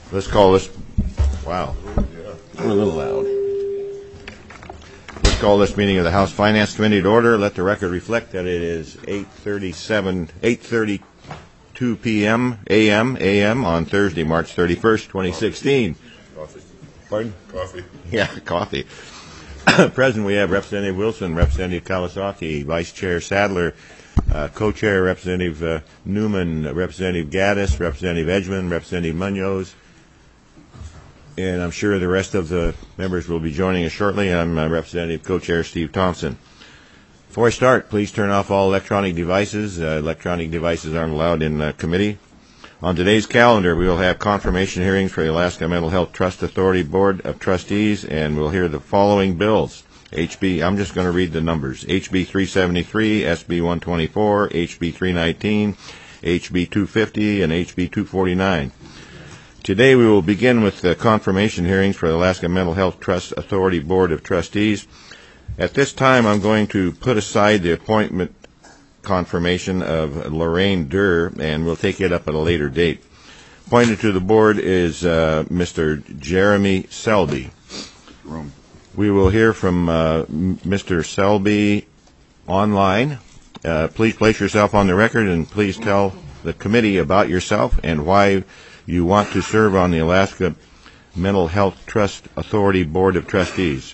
Let's call this. Wow, we're a little loud. Let's call this meeting of the House Finance Committee to order. Let the record reflect that it is 8:32 p.m. a.m. on Thursday, March 31st, 2016. Coffee. Pardon? Coffee. Yeah, coffee. Present, we have Representative Wilson, Representative Kawasaki, Vice Chair Sadler, Co-Chair Representative Newman, Representative Gaddis, Representative Edgman, Representative Munoz, and I'm sure the rest of the members will be joining us shortly. I'm Representative Co-Chair Steve Thompson. Before I start, please turn off all electronic devices. Electronic devices aren't allowed in committee. On today's calendar, we will have confirmation hearings for the Alaska Mental Health Trust Authority Board of Trustees, and we'll hear the following bills. I'm just going to read the numbers. HB 373, SB 124, HB 319, HB 250, and HB 249. Today we will begin with the confirmation hearings for the Alaska Mental Health Trust Authority Board of Trustees. At this time, I'm going to put aside the appointment confirmation of Lorraine Durr, and we'll take it up at a later date. Appointed to the board is Mr. Jeremy Selby. We will hear from Mr. Selby online. Please place yourself on the record, and please tell the committee about yourself and why you want to serve on the Alaska Mental Health Trust Authority Board of Trustees.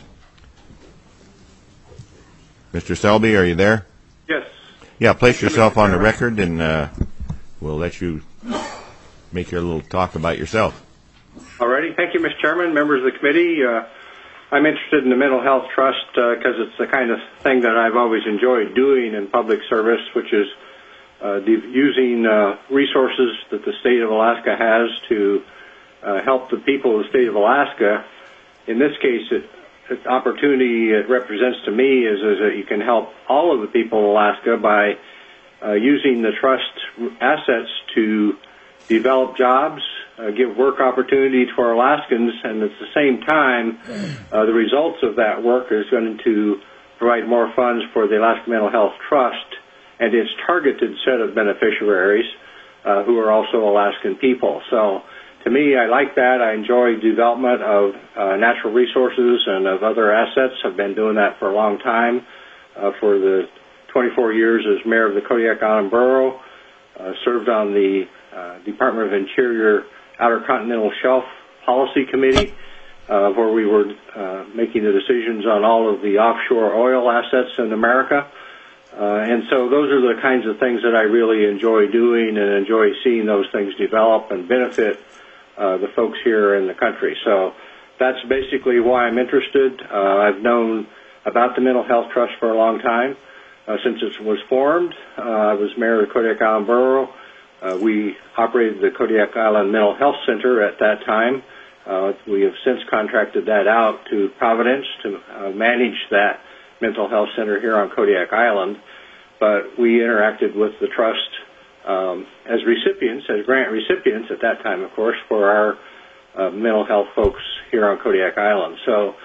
Mr. Selby, are you there? Yes. Yeah, place yourself on the record, and we'll let you make your little talk about yourself. All righty. Thank you, Mr. Chairman, members of the committee. I'm interested in the Mental Health Trust because it's the kind of thing that I've always enjoyed doing in public service, which is using resources that the state of Alaska has to help the people of the state of Alaska. In this case, the opportunity it represents to me is that you can help all of the people of Alaska by using the trust assets to develop jobs, give work opportunity to our Alaskans, and at the same time, the results of that work is going to provide more funds for the Alaska Mental Health Trust and its targeted set of beneficiaries who are also Alaskan people. So to me, I like that. I enjoy development of natural resources and of other assets. I've been doing that for a long time. For the 24 years as mayor of the Kodiak Island Borough, served on the Department of Interior Outer Continental Shelf Policy Committee, where we were making the decisions on all of the offshore oil assets in America. And so those are the kinds of things that I really enjoy doing and enjoy seeing those things develop and benefit the folks here in the country. So that's basically why I'm interested. I've known about the Mental Health Trust for a long time. Since it was formed, I was mayor of the Kodiak Island Borough. We operated the Kodiak Island Mental Health Center at that time. We have since contracted that out to Providence to manage that mental health center here on Kodiak Island. But we interacted with the trust as recipients, as grant recipients at that time, of course, for our mental health folks here on Kodiak Island. So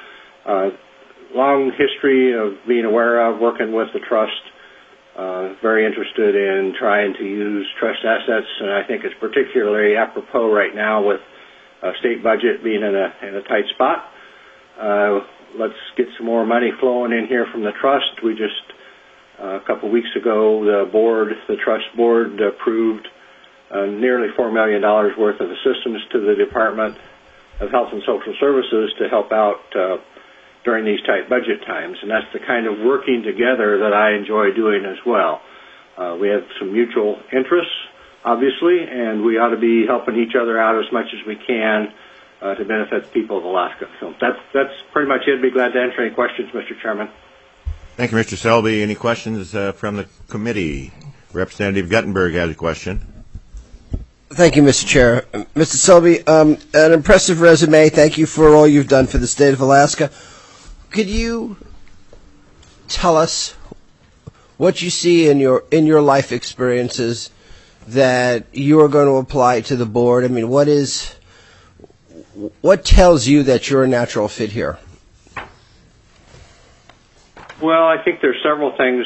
long history of being aware of, working with the trust, very interested in trying to use trust assets, and I think it's particularly apropos right now with state budget being in a tight spot. Let's get some more money flowing in here from the trust. We just a couple weeks ago, the trust board approved nearly $4 million worth of assistance to the Department of Health and Social Services to help out during these tight budget times, and that's the kind of working together that I enjoy doing as well. We have some mutual interests, obviously, and we ought to be helping each other out as much as we can to benefit the people of Alaska. So that's pretty much it. I'd be glad to answer any questions, Mr. Chairman. Thank you, Mr. Selby. Any questions from the committee? Representative Guttenberg has a question. Thank you, Mr. Chair. Mr. Selby, an impressive resume. Thank you for all you've done for the state of Alaska. Could you tell us what you see in your life experiences that you are going to apply to the board? I mean, what tells you that you're a natural fit here? Well, I think there's several things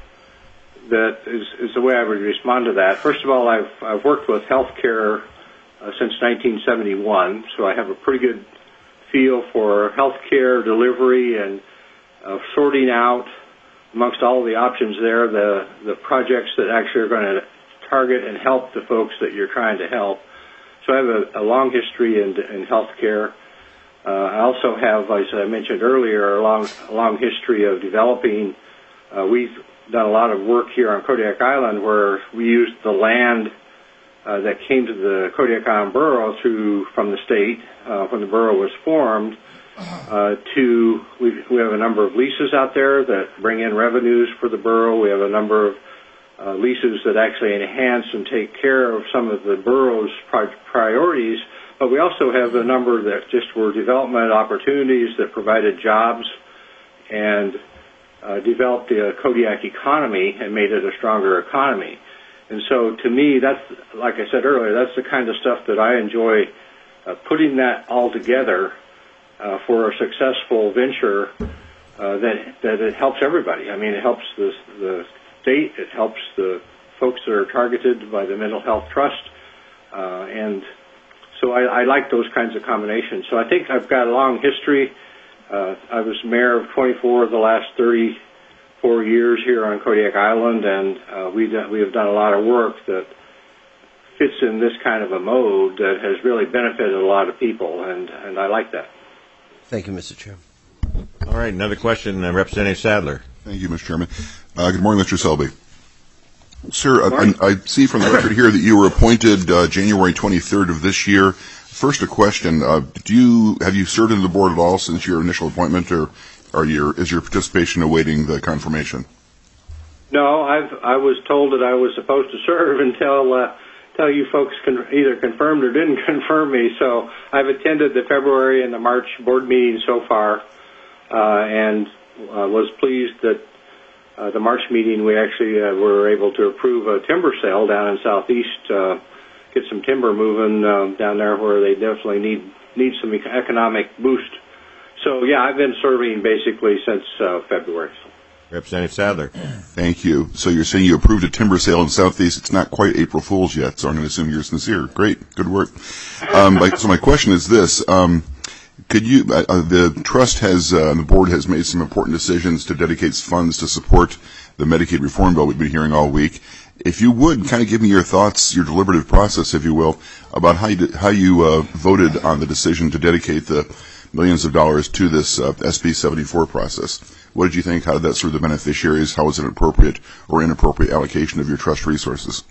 that is the way I would respond to that. First of all, I've worked with healthcare since 1971, so I have a pretty good feel for healthcare delivery and sorting out amongst all of the options there the projects that actually are going to target and help the folks that you're trying to help. So I have a long history in healthcare. I also have, as I mentioned earlier, a long history of developing. We've done a lot of work here on Kodiak Island where we used the land that came to the Kodiak Island Borough from the state when the borough was formed. We have a number of leases out there that bring in revenues for the borough. We have a number of leases that actually enhance and take care of some of the borough's priorities. But we also have a number that just were development opportunities that provided jobs and developed the Kodiak economy and made it a stronger economy. And so to me, that's, like I said earlier, that's the kind of stuff that I enjoy, putting that all together for a successful venture that it helps everybody. I mean, it helps the state, it helps the folks that are targeted by the Mental Health Trust, and so I like those kinds of combinations. So I think I've got a long history. I was mayor of 24 of the last 34 years here on Kodiak Island, and we have done a lot of work that fits in this kind of a mode that has really benefited a lot of people, and I like that. Thank you, Mr. Chairman. All right, another question, Representative Sadler. Thank you, Mr. Chairman. Good morning, Mr. Selby. Sir, I see from the record here that you were appointed January 23rd of this year. First, a question: have you served on the board at all since your initial appointment, or is your participation awaiting the confirmation? No, I was told that I was supposed to serve until you folks either confirmed or didn't confirm me. So I've attended the February and the March board meetings so far, and was pleased that the March meeting we actually were able to approve a timber sale down in Southeast, get some timber moving down there where they definitely need some economic boost. So yeah, I've been serving basically since February. Representative Sadler. Thank you. So you're saying you approved a timber sale in Southeast. It's not quite April Fool's yet, so I'm going to assume you're sincere. Great. Good work. So my question is this. Could you, the trust has, the board has made some important decisions to dedicate funds to support the Medicaid reform bill we've been hearing all week. If you would kind of give me your thoughts, your deliberative process, if you will, about how you voted on the decision to dedicate the millions of dollars to this SB 74 process. What did you think? How did that serve the beneficiaries? How was it an appropriate or inappropriate allocation of your trust resources?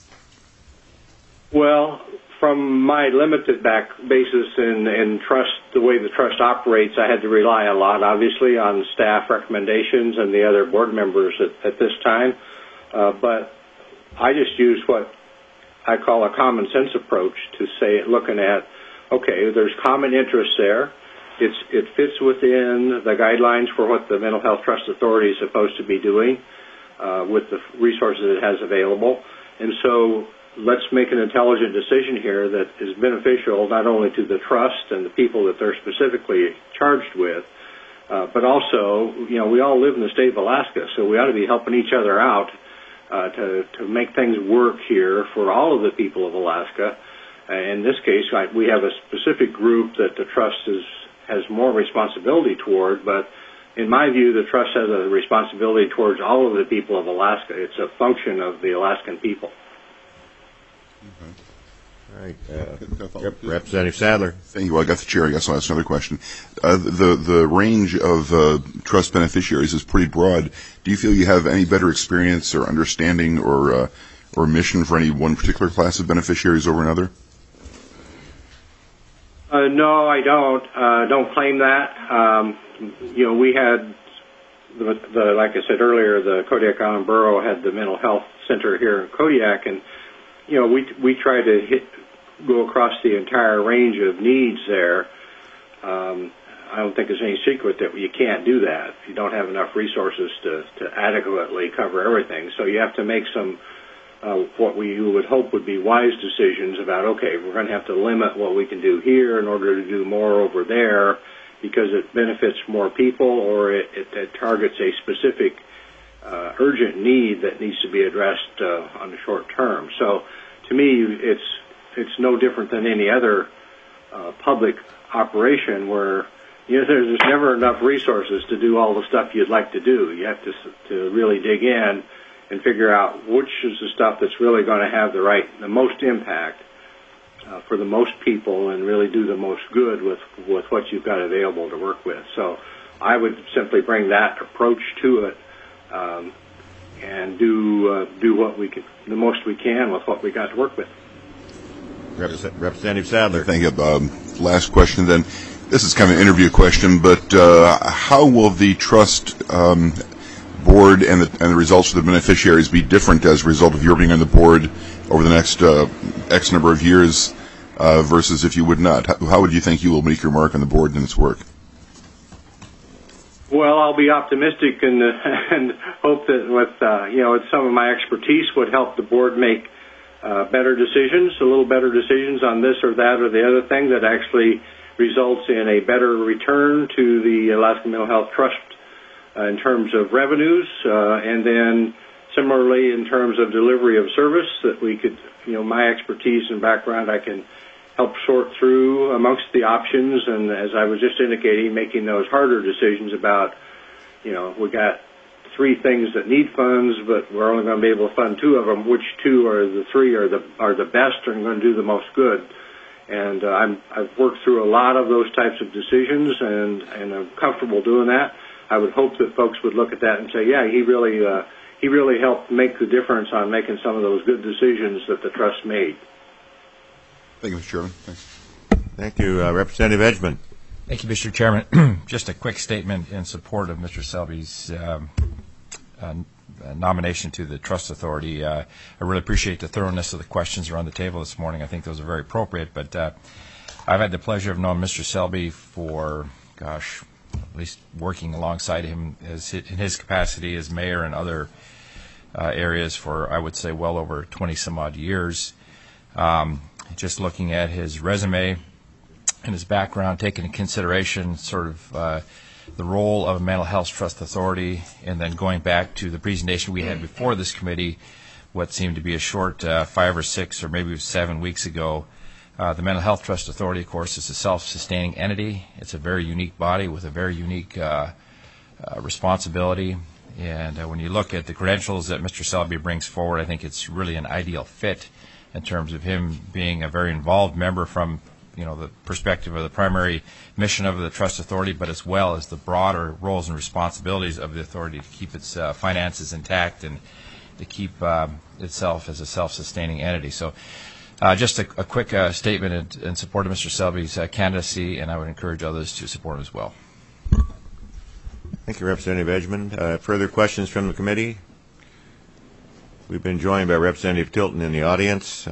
Well, from my limited basis in trust, the way the trust operates, I had to rely a lot, obviously, on staff recommendations and the other board members at this time. But I just used what I call a common sense approach to say, looking at, okay, there's common interest there. It fits within the guidelines for what the Mental Health Trust Authority is supposed to be doing with the resources it has available. And so let's make an intelligent decision here that is beneficial not only to the trust and the people that they're specifically charged with, but also, we all live in the state of Alaska, so we ought to be helping each other out to make things work here for all of the people of Alaska. In this case, we have a specific group that the trust has more responsibility toward, but in my view, the trust has a responsibility towards all of the people of Alaska. It's a function of the Alaskan people. All right. Representative Sadler. Thank you. Well, I got the chair. I guess I'll ask another question. The range of trust beneficiaries is pretty broad. Do you feel you have any better experience or understanding or mission for any one particular class of beneficiaries over another? No, I don't. Don't claim that. We had like I said earlier, the Kodiak Island Borough had the mental health center here in Kodiak, and we try to go across the entire range of needs there. I don't think it's any secret that you can't do that. You don't have enough resources to adequately cover everything. So you have to make some what we would hope would be wise decisions about, okay, we're going to have to limit what we can do here in order to do more over there because it benefits more people or it targets a specific urgent need that needs to be addressed on the short term. So to me, it's no different than any other public operation where there's never enough resources to do all the stuff you'd like to do. You have to really dig in and figure out which is the stuff that's really going to have the most impact for the most people and really do the most good with what you've got available to work with. So I would simply bring that approach to it and do what we can, the most we can with what we got to work with. Representative Sadler. Thank you. Last question then. This is kind of an interview question, but how will the trust board and the results of the beneficiaries be different as a result of your being on the board over the next X number of years versus if you would not? How would you think you will make your mark on the board and its work? Well, I'll be optimistic and hope that with some of my expertise would help the board make better decisions, a little better decisions on this or that or the other thing that actually results in a better return to the Alaska Mental Health Trust in terms of revenues, and then similarly in terms of delivery of service that we could, my expertise and background, I can help sort through amongst the options, and as I was just indicating, making those harder decisions about, we got 3 things that need funds, but we're only going to be able to fund 2 of them. Which 2 or the 3 are the best and going to do the most good? And I've worked through a lot of those types of decisions, and I'm comfortable doing that. I would hope that folks would look at that and say, yeah, he really helped make the difference on making some of those good decisions that the trust made. Thank you, Mr. Chairman. Thanks. Thank you, Representative Edgman. Thank you, Mr. Chairman. Just a quick statement in support of Mr. Selby's nomination to the Trust Authority. I really appreciate the thoroughness of the questions around the table this morning. I think those are very appropriate. But I've had the pleasure of knowing Mr. Selby for, at least working alongside him in his capacity as mayor and other areas for, I would say, well over 20 some odd years. Just looking at his resume and his background, taking into consideration sort of the role of a mental health trust authority, and then going back to the presentation we had before this committee, what seemed to be a short 5 or 6 or maybe 7 weeks ago. The Mental Health Trust Authority, of course, is a self-sustaining entity. It's a very unique body with a very unique responsibility. And when you look at the credentials that Mr. Selby brings forward, I think it's really an ideal fit in terms of him being a very involved member from the perspective of the primary mission of the Trust Authority, but as well as the broader roles and responsibilities of the authority to keep its finances intact and to keep itself as a self-sustaining entity. So just a quick statement in support of Mr. Selby's candidacy, and I would encourage others to support him as well. Thank you, Representative Edgman. Further questions from the committee? We've been joined by Representative Tilton in the audience.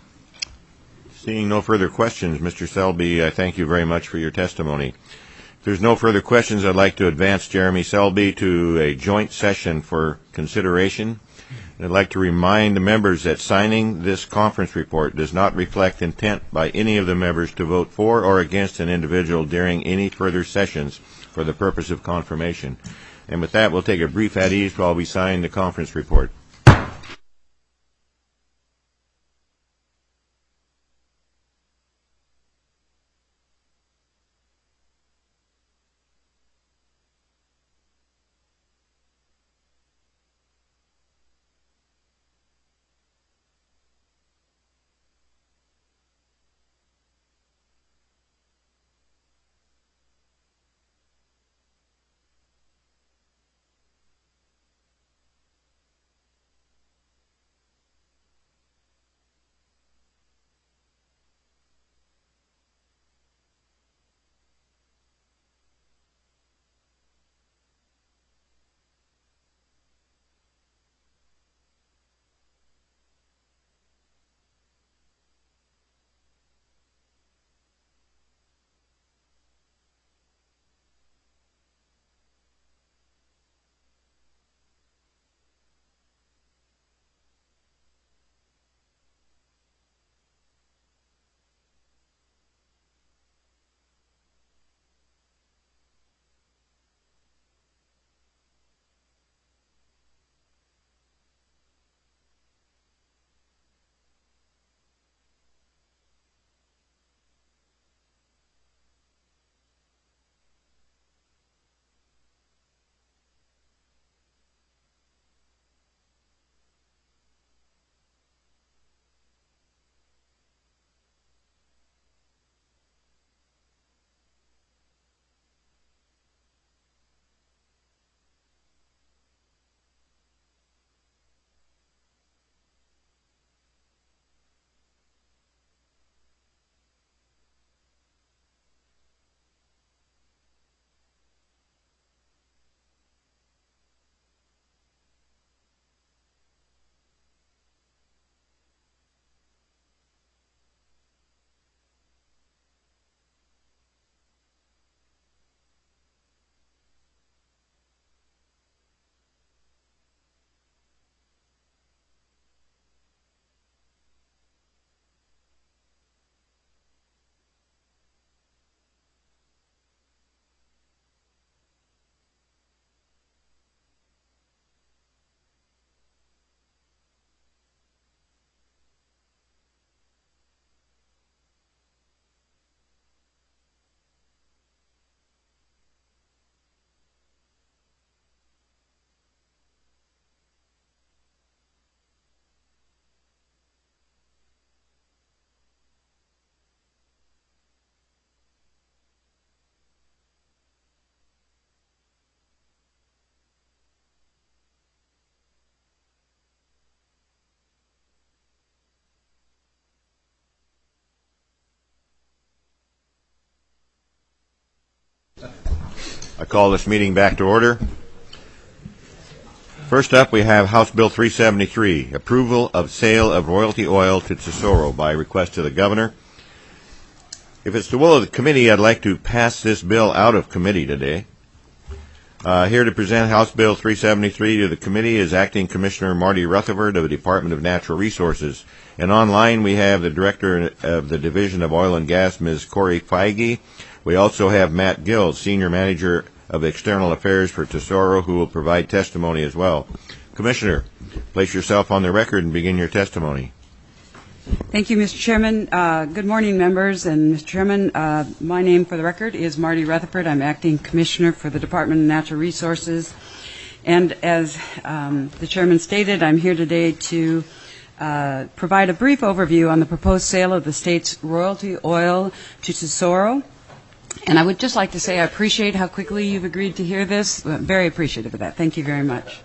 Seeing no further questions, Mr. Selby, I thank you very much for your testimony. If there's no further questions, I'd like to advance Jeremy Selby to a joint session for consideration. I'd like to remind the members that signing this conference report does not reflect intent by any of the members to vote for or against an individual during any further sessions for the purpose of confirmation. And with that, we'll take a brief at ease while we sign the conference report. I call this meeting back to order. First up, we have House Bill 373, approval of sale of royalty oil to Tesoro by request to the governor. If it's the will of the committee, I'd like to pass this bill out of committee today. Here to present House Bill 373 to the committee is Acting Commissioner Marty Rutherford of the Department of Natural Resources. And online we have the Director of the Division of Oil and Gas, Ms. Corey Feige. We also have Matt Gill, Senior Manager of External Affairs for Tesoro, who will provide testimony as well. Commissioner, place yourself on the record and begin your testimony. Thank you, Mr. Chairman. Good morning, members. And Mr. Chairman, my name for the record is Marty Rutherford. I'm Acting Commissioner for the Department of Natural Resources. And as the Chairman stated, I'm here today to provide a brief overview on the proposed sale of the state's royalty oil to Tesoro. And I would just like to say I appreciate how quickly you've agreed to hear this. I'm very appreciative of that. Thank you very much.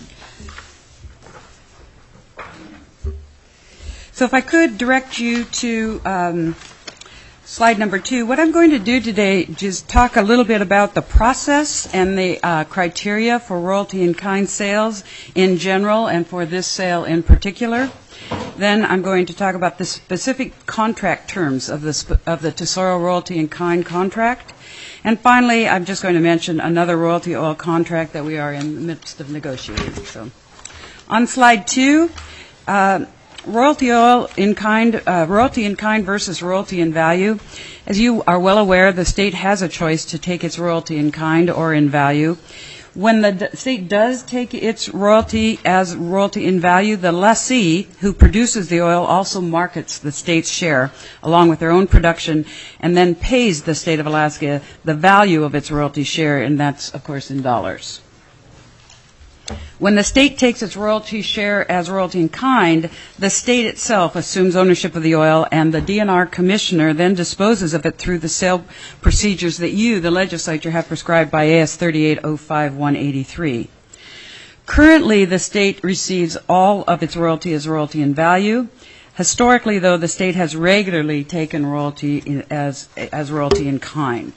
So if I could direct you to slide number 2, what I'm going to do today is talk a little bit about the process and the criteria for royalty in kind sales in general and for this sale in particular. Then I'm going to talk about the specific contract terms of the Tesoro royalty in kind contract. And finally, I'm just going to mention another royalty oil contract that we are in the midst of negotiating. So, on slide 2, royalty in kind versus royalty in value. As you are well aware, the state has a choice to take its royalty in kind or in value. When the state does take its royalty as royalty in value, the lessee who produces the oil also markets the state's share along with their own production and then pays the state of Alaska the value of its royalty share, and that's, of course, in dollars. When the state takes its royalty share as royalty in kind, the state itself assumes ownership of the oil, and the DNR commissioner then disposes of it through the sale procedures that you, the legislature, have prescribed by AS 3805-183. Currently, the state receives all of its royalty as royalty in value. Historically, though, the state has regularly taken royalty as royalty in kind.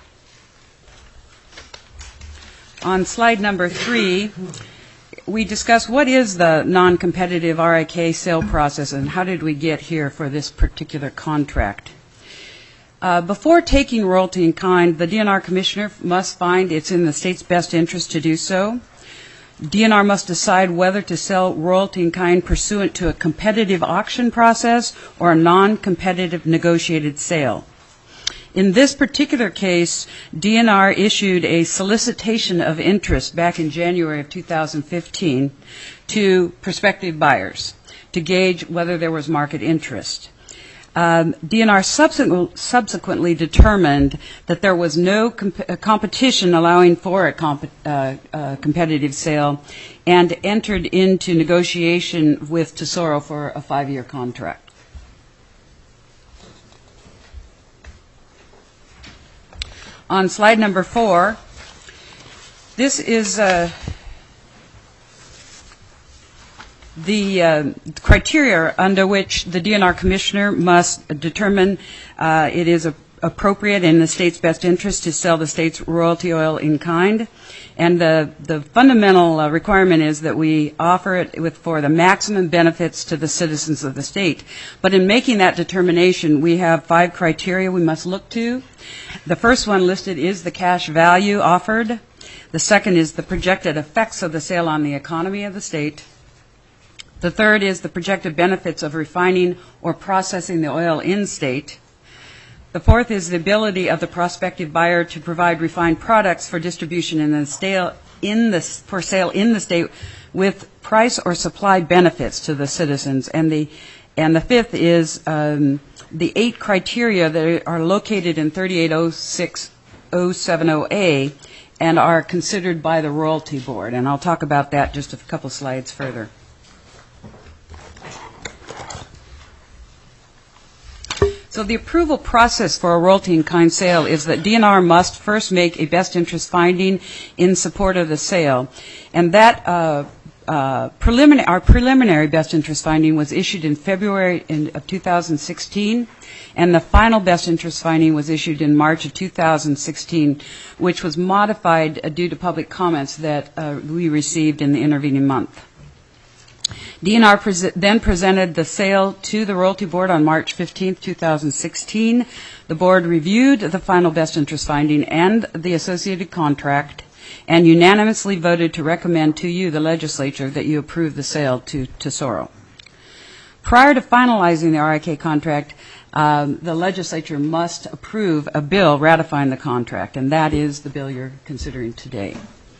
On slide number 3, we discuss what is the non-competitive RIK sale process and how did we get here for this particular contract. Before taking royalty in kind, the DNR commissioner must find it's in the state's best interest to do so. DNR must decide whether to sell royalty in kind pursuant to a competitive auction process or a non-competitive negotiated sale. In this particular case, DNR issued a solicitation of interest back in January of 2015 to prospective buyers to gauge whether there was market interest. DNR subsequently determined that there was no competition allowing for a competitive sale and entered into negotiation with Tesoro for a 5-year contract. On slide number 4, this is the criteria under which the DNR commissioner must determine it is appropriate in the state's best interest to sell the state's royalty oil in kind. And the fundamental requirement is that we offer it for the maximum benefits to the citizens of the state. But in making that determination, we have 5 criteria we must look to. The first one listed is the cash value offered. The second is the projected effects of the sale on the economy of the state. The third is the projected benefits of refining or processing the oil in state. The fourth is the ability of the prospective buyer to provide refined products for distribution for sale in the state with price or supply benefits to the citizens. And the fifth is the 8 criteria that are located in 3806-070A and are considered by the Royalty Board. And I'll talk about that just a couple slides further. So the approval process for a royalty in kind sale is that DNR must first make a best interest finding in support of the sale. And that our preliminary best interest finding was issued in February of 2016, and the final best interest finding was issued in March of 2016, which was modified due to public comments that we received in the intervening month. DNR then presented the sale to the Royalty Board on March 15, 2016. The Board reviewed the final best interest finding and the associated contract and unanimously voted to recommend to you, the legislature, that you approve the sale to Tesoro. Prior to finalizing the RIK contract, the legislature must approve a bill ratifying the contract, and that is the bill you're considering today.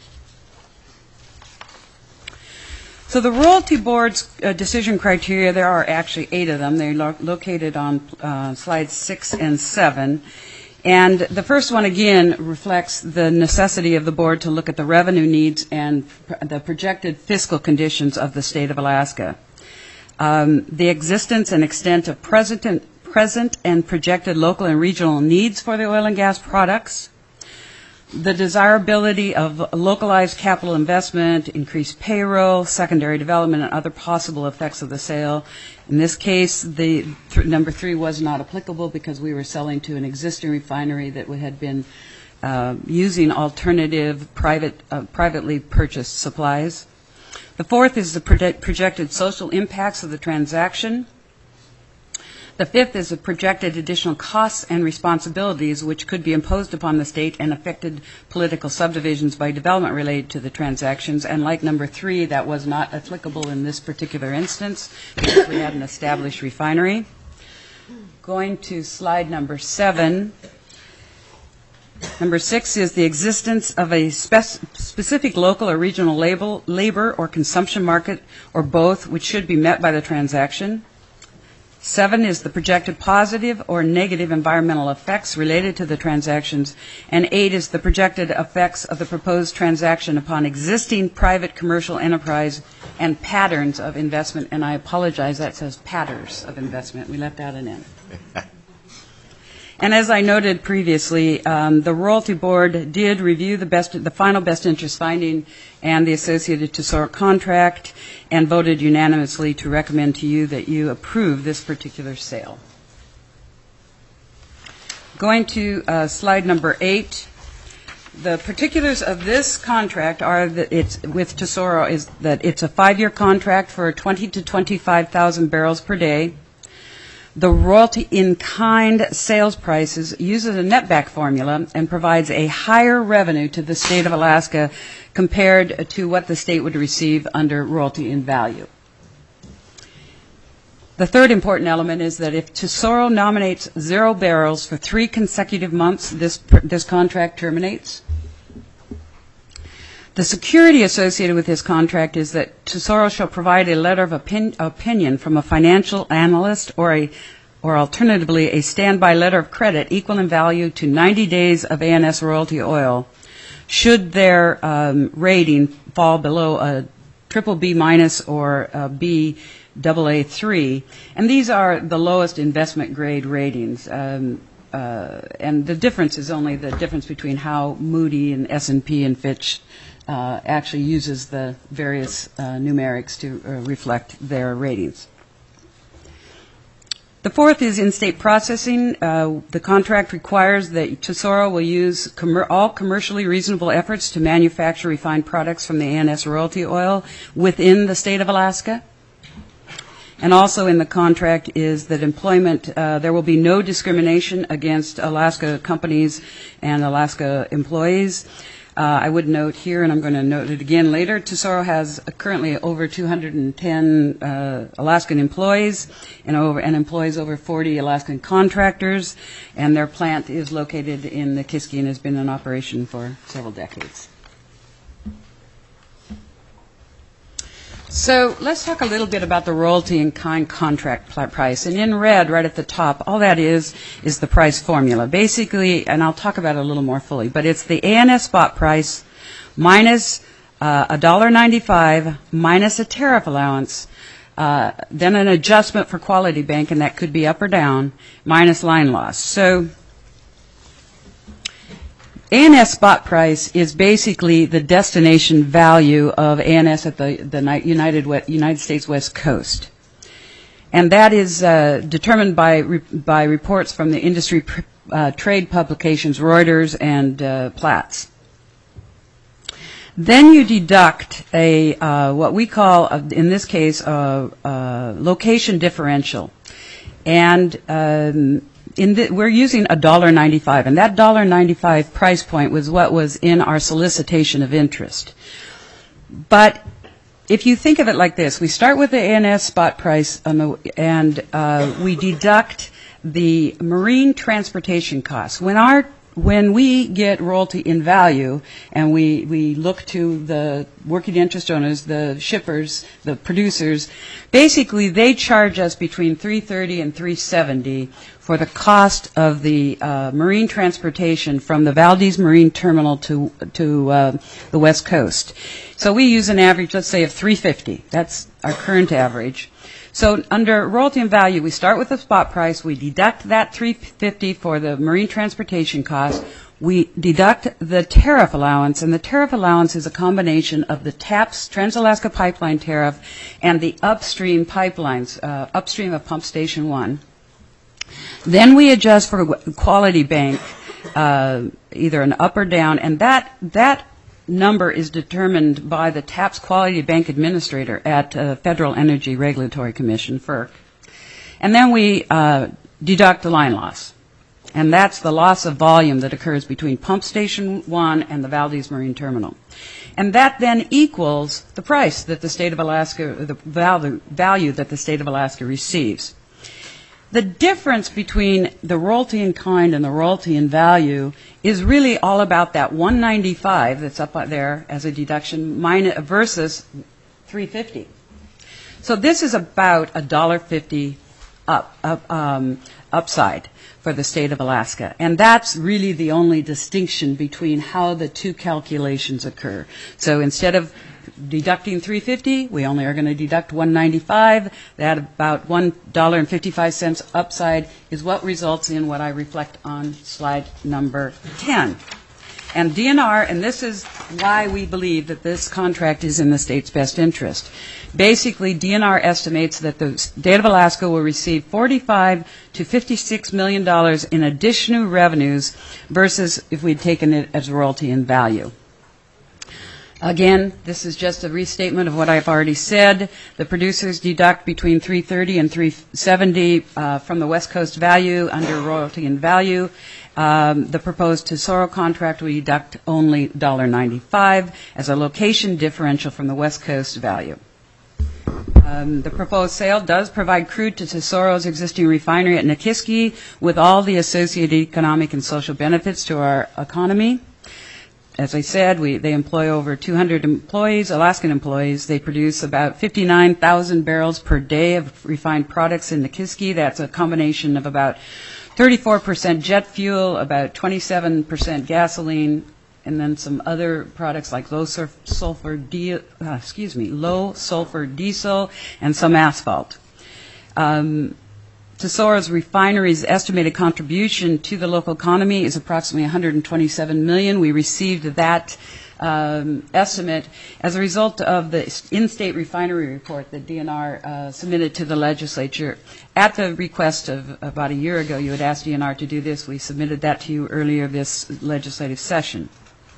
So the Royalty Board's decision criteria, there are actually 8 of them. They're located on slides 6 and 7. And the first one, again, reflects the necessity of the Board to look at the revenue needs and the projected fiscal conditions of the state of Alaska. The existence and extent of present and projected local and regional needs for the oil and gas products, the desirability of localized capital investment, increased payroll, secondary development, and other possible effects of the sale. In this case, the number 3 was not applicable because we were selling to an existing refinery that had been using alternative privately purchased supplies. The 4th is the projected social impacts of the transaction. The 5th is the projected additional costs and responsibilities which could be imposed upon the state and affected political subdivisions by development related to the transactions. And like number 3, that was not applicable in this particular instance because we had an established refinery. Going to slide number 7. Number 6 is the existence of a specific local or regional labor or consumption market or both which should be met by the transaction. 7 is the projected positive or negative environmental effects related to the transactions, and 8 is the projected effects of the proposed transaction upon existing private commercial enterprise and patterns of investment. And I apologize, that says patterns of investment. We left out an N. And as I noted previously, the Royalty Board did review the final best interest finding and the associated Tesoro contract and voted unanimously to recommend to you that you approve this particular sale. Going to slide number 8. The particulars of this contract are that it's with Tesoro is that it's a 5-year contract for 20 to 25,000 barrels per day. The royalty in kind sales prices uses a netback formula and provides a higher revenue to the state of Alaska compared to what the state would receive under royalty in value. The third important element is that if Tesoro nominates 0 barrels for 3 consecutive months, this contract terminates. The security associated with this contract is that Tesoro shall provide a letter of opinion from a financial analyst or alternatively a standby letter of credit equal in value to 90 days of ANS royalty oil should their rating fall below a BBB minus or a Baa3. And these are the lowest investment grade ratings. And the difference is only the difference between how Moody and S&P and Fitch actually uses the various numerics to reflect their ratings. The 4th is in-state processing. The contract requires that Tesoro will use all commercially reasonable efforts to manufacture refined products from the ANS royalty oil within the state of Alaska. And also in the contract is that employment, there will be no discrimination against Alaska companies and Alaska employees. I would note here, and I'm going to note it again later, Tesoro has currently over 210 Alaskan employees and employs over 40 Alaskan contractors, and their plant is located in Nikiski and has been in operation for several decades. So let's talk a little bit about the royalty in kind contract price. And in red, right at the top, all that is the price formula. Basically, and I'll talk about it a little more fully, but it's the ANS spot price minus $1.95 minus a tariff allowance, then an adjustment for Quality Bank, and that could be up or down, minus line loss. So ANS spot price is basically the destination value of ANS at the United States West Coast. And that is determined by reports from the industry trade publications Reuters and Platts. Then you deduct what we call, in this case, a location differential. And we're using $1.95, and that $1.95 price point was what was in our solicitation of interest. But if you think of it like this, we start with the ANS spot price and we deduct the marine transportation costs. When we get royalty in value and we look to the working interest owners, the shippers, the producers, basically they charge us between $3.30 and $3.70 for the cost of the marine transportation from the Valdez Marine Terminal to the West Coast. So we use an average, let's say, of $3.50. That's our current average. So under royalty and value, we start with the spot price. We deduct that $3.50 for the marine transportation cost. We deduct the tariff allowance, and the tariff allowance is a combination of the TAPS, Trans-Alaska Pipeline Tariff, and the upstream pipelines, upstream of Pump Station 1. Then we adjust for Quality Bank, either an up or down, and that number is determined by the TAPS Quality Bank Administrator at Federal Energy Regulatory Commission, FERC. And then we deduct the line loss. And that's the loss of volume that occurs between Pump Station 1 and the Valdez Marine Terminal. And that then equals the price that the state of Alaska, the value that the state of Alaska receives. The difference between the royalty in kind and the royalty in value is really all about that $1.95 that's up there as a deduction versus $3.50. So this is about $1.50 upside for the state of Alaska. And that's really the only distinction between how the two calculations occur. So instead of deducting $3.50, we only are going to deduct $1.95. That about $1.55 upside is what results in what I reflect on slide number 10. And DNR, and this is why we believe that this contract is in the state's best interest. Basically, DNR estimates that the state of Alaska will receive $45 to $56 million in additional revenues versus if we'd taken it as royalty in value. Again, this is just a restatement of what I've already said. The producers deduct between $3.30 and $3.70 from the West Coast value under royalty and value. The proposed Tesoro contract will deduct only $1.95 as a location differential from the West Coast value. The proposed sale does provide crude to Tesoro's existing refinery at Nikiski with all the associated economic and social benefits to our economy. As I said, they employ over 200 employees, Alaskan employees. They produce about 59,000 barrels per day of refined products in Nikiski. That's a combination of about 34% jet fuel, about 27% gasoline, and then some other products like low sulfur diesel and some asphalt. Tesoro's refinery's estimated contribution to the local economy is approximately $127 million. We received that estimate as a result of the in-state refinery report that DNR submitted to the legislature. At the request of about a year ago, you had asked DNR to do this. We submitted that to you earlier this legislative session.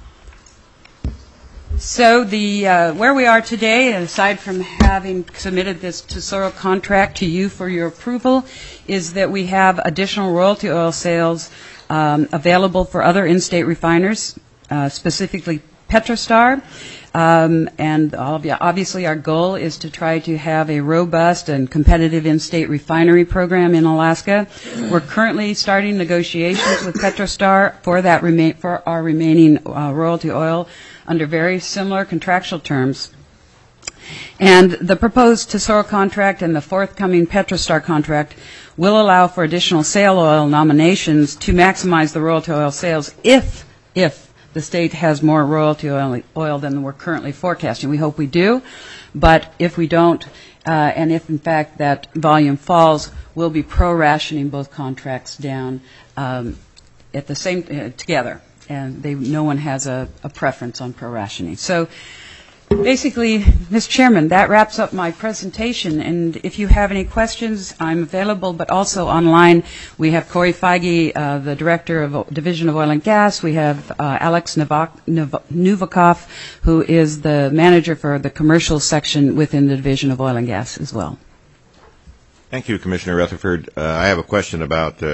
So where we are today, aside from having submitted this Tesoro contract to you for your approval, is that we have additional royalty oil sales available for other in-state refiners, specifically Petrostar. And obviously our goal is to try to have a robust and competitive in-state refinery program in Alaska. We're currently starting negotiations with Petrostar for our remaining royalty oil under very similar contractual terms. And the proposed Tesoro contract and the forthcoming Petrostar contract will allow for additional shale oil nominations to maximize the royalty oil sales if the state has more royalty oil than we're currently forecasting. We hope we do, but if we don't, and if in fact that volume falls, we'll be pro-rationing both contracts down at the same together. and no one has a preference on pro-rationing. So basically, Mr. Chairman, that wraps up my presentation, and if you have any questions, I'm available, but also online. We have Corey Feige, the Director of Division of Oil and Gas. We have Alex Novikov, who is the Manager for the Commercial Section within the Division of Oil and Gas as well. Thank you, Commissioner Rutherford. I have a question about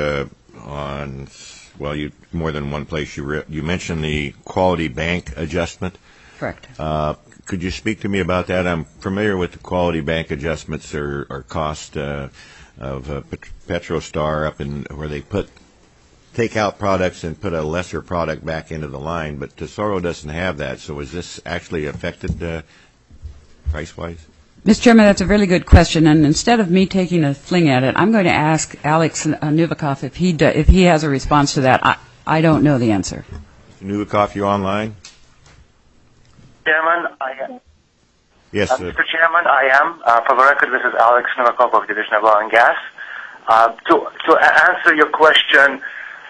more than one place you mentioned the quality bank adjustment. Correct. Could you speak to me about that? I'm familiar with the quality bank adjustments or cost of Petrostar up in where they take out products and put a lesser product back into the line, but Tesoro doesn't have that. So is this actually affected price-wise? Mr. Chairman, that's a really good question, and instead of me taking a fling at it, I'm going to ask Alex Novikov if he has a response to that. I don't know the answer. Mr. Novikov, you online? Chairman, I am. Yes, Mr. Chairman, I am. For the record, this is Alex Novikov of Division of Oil and Gas. To answer your question,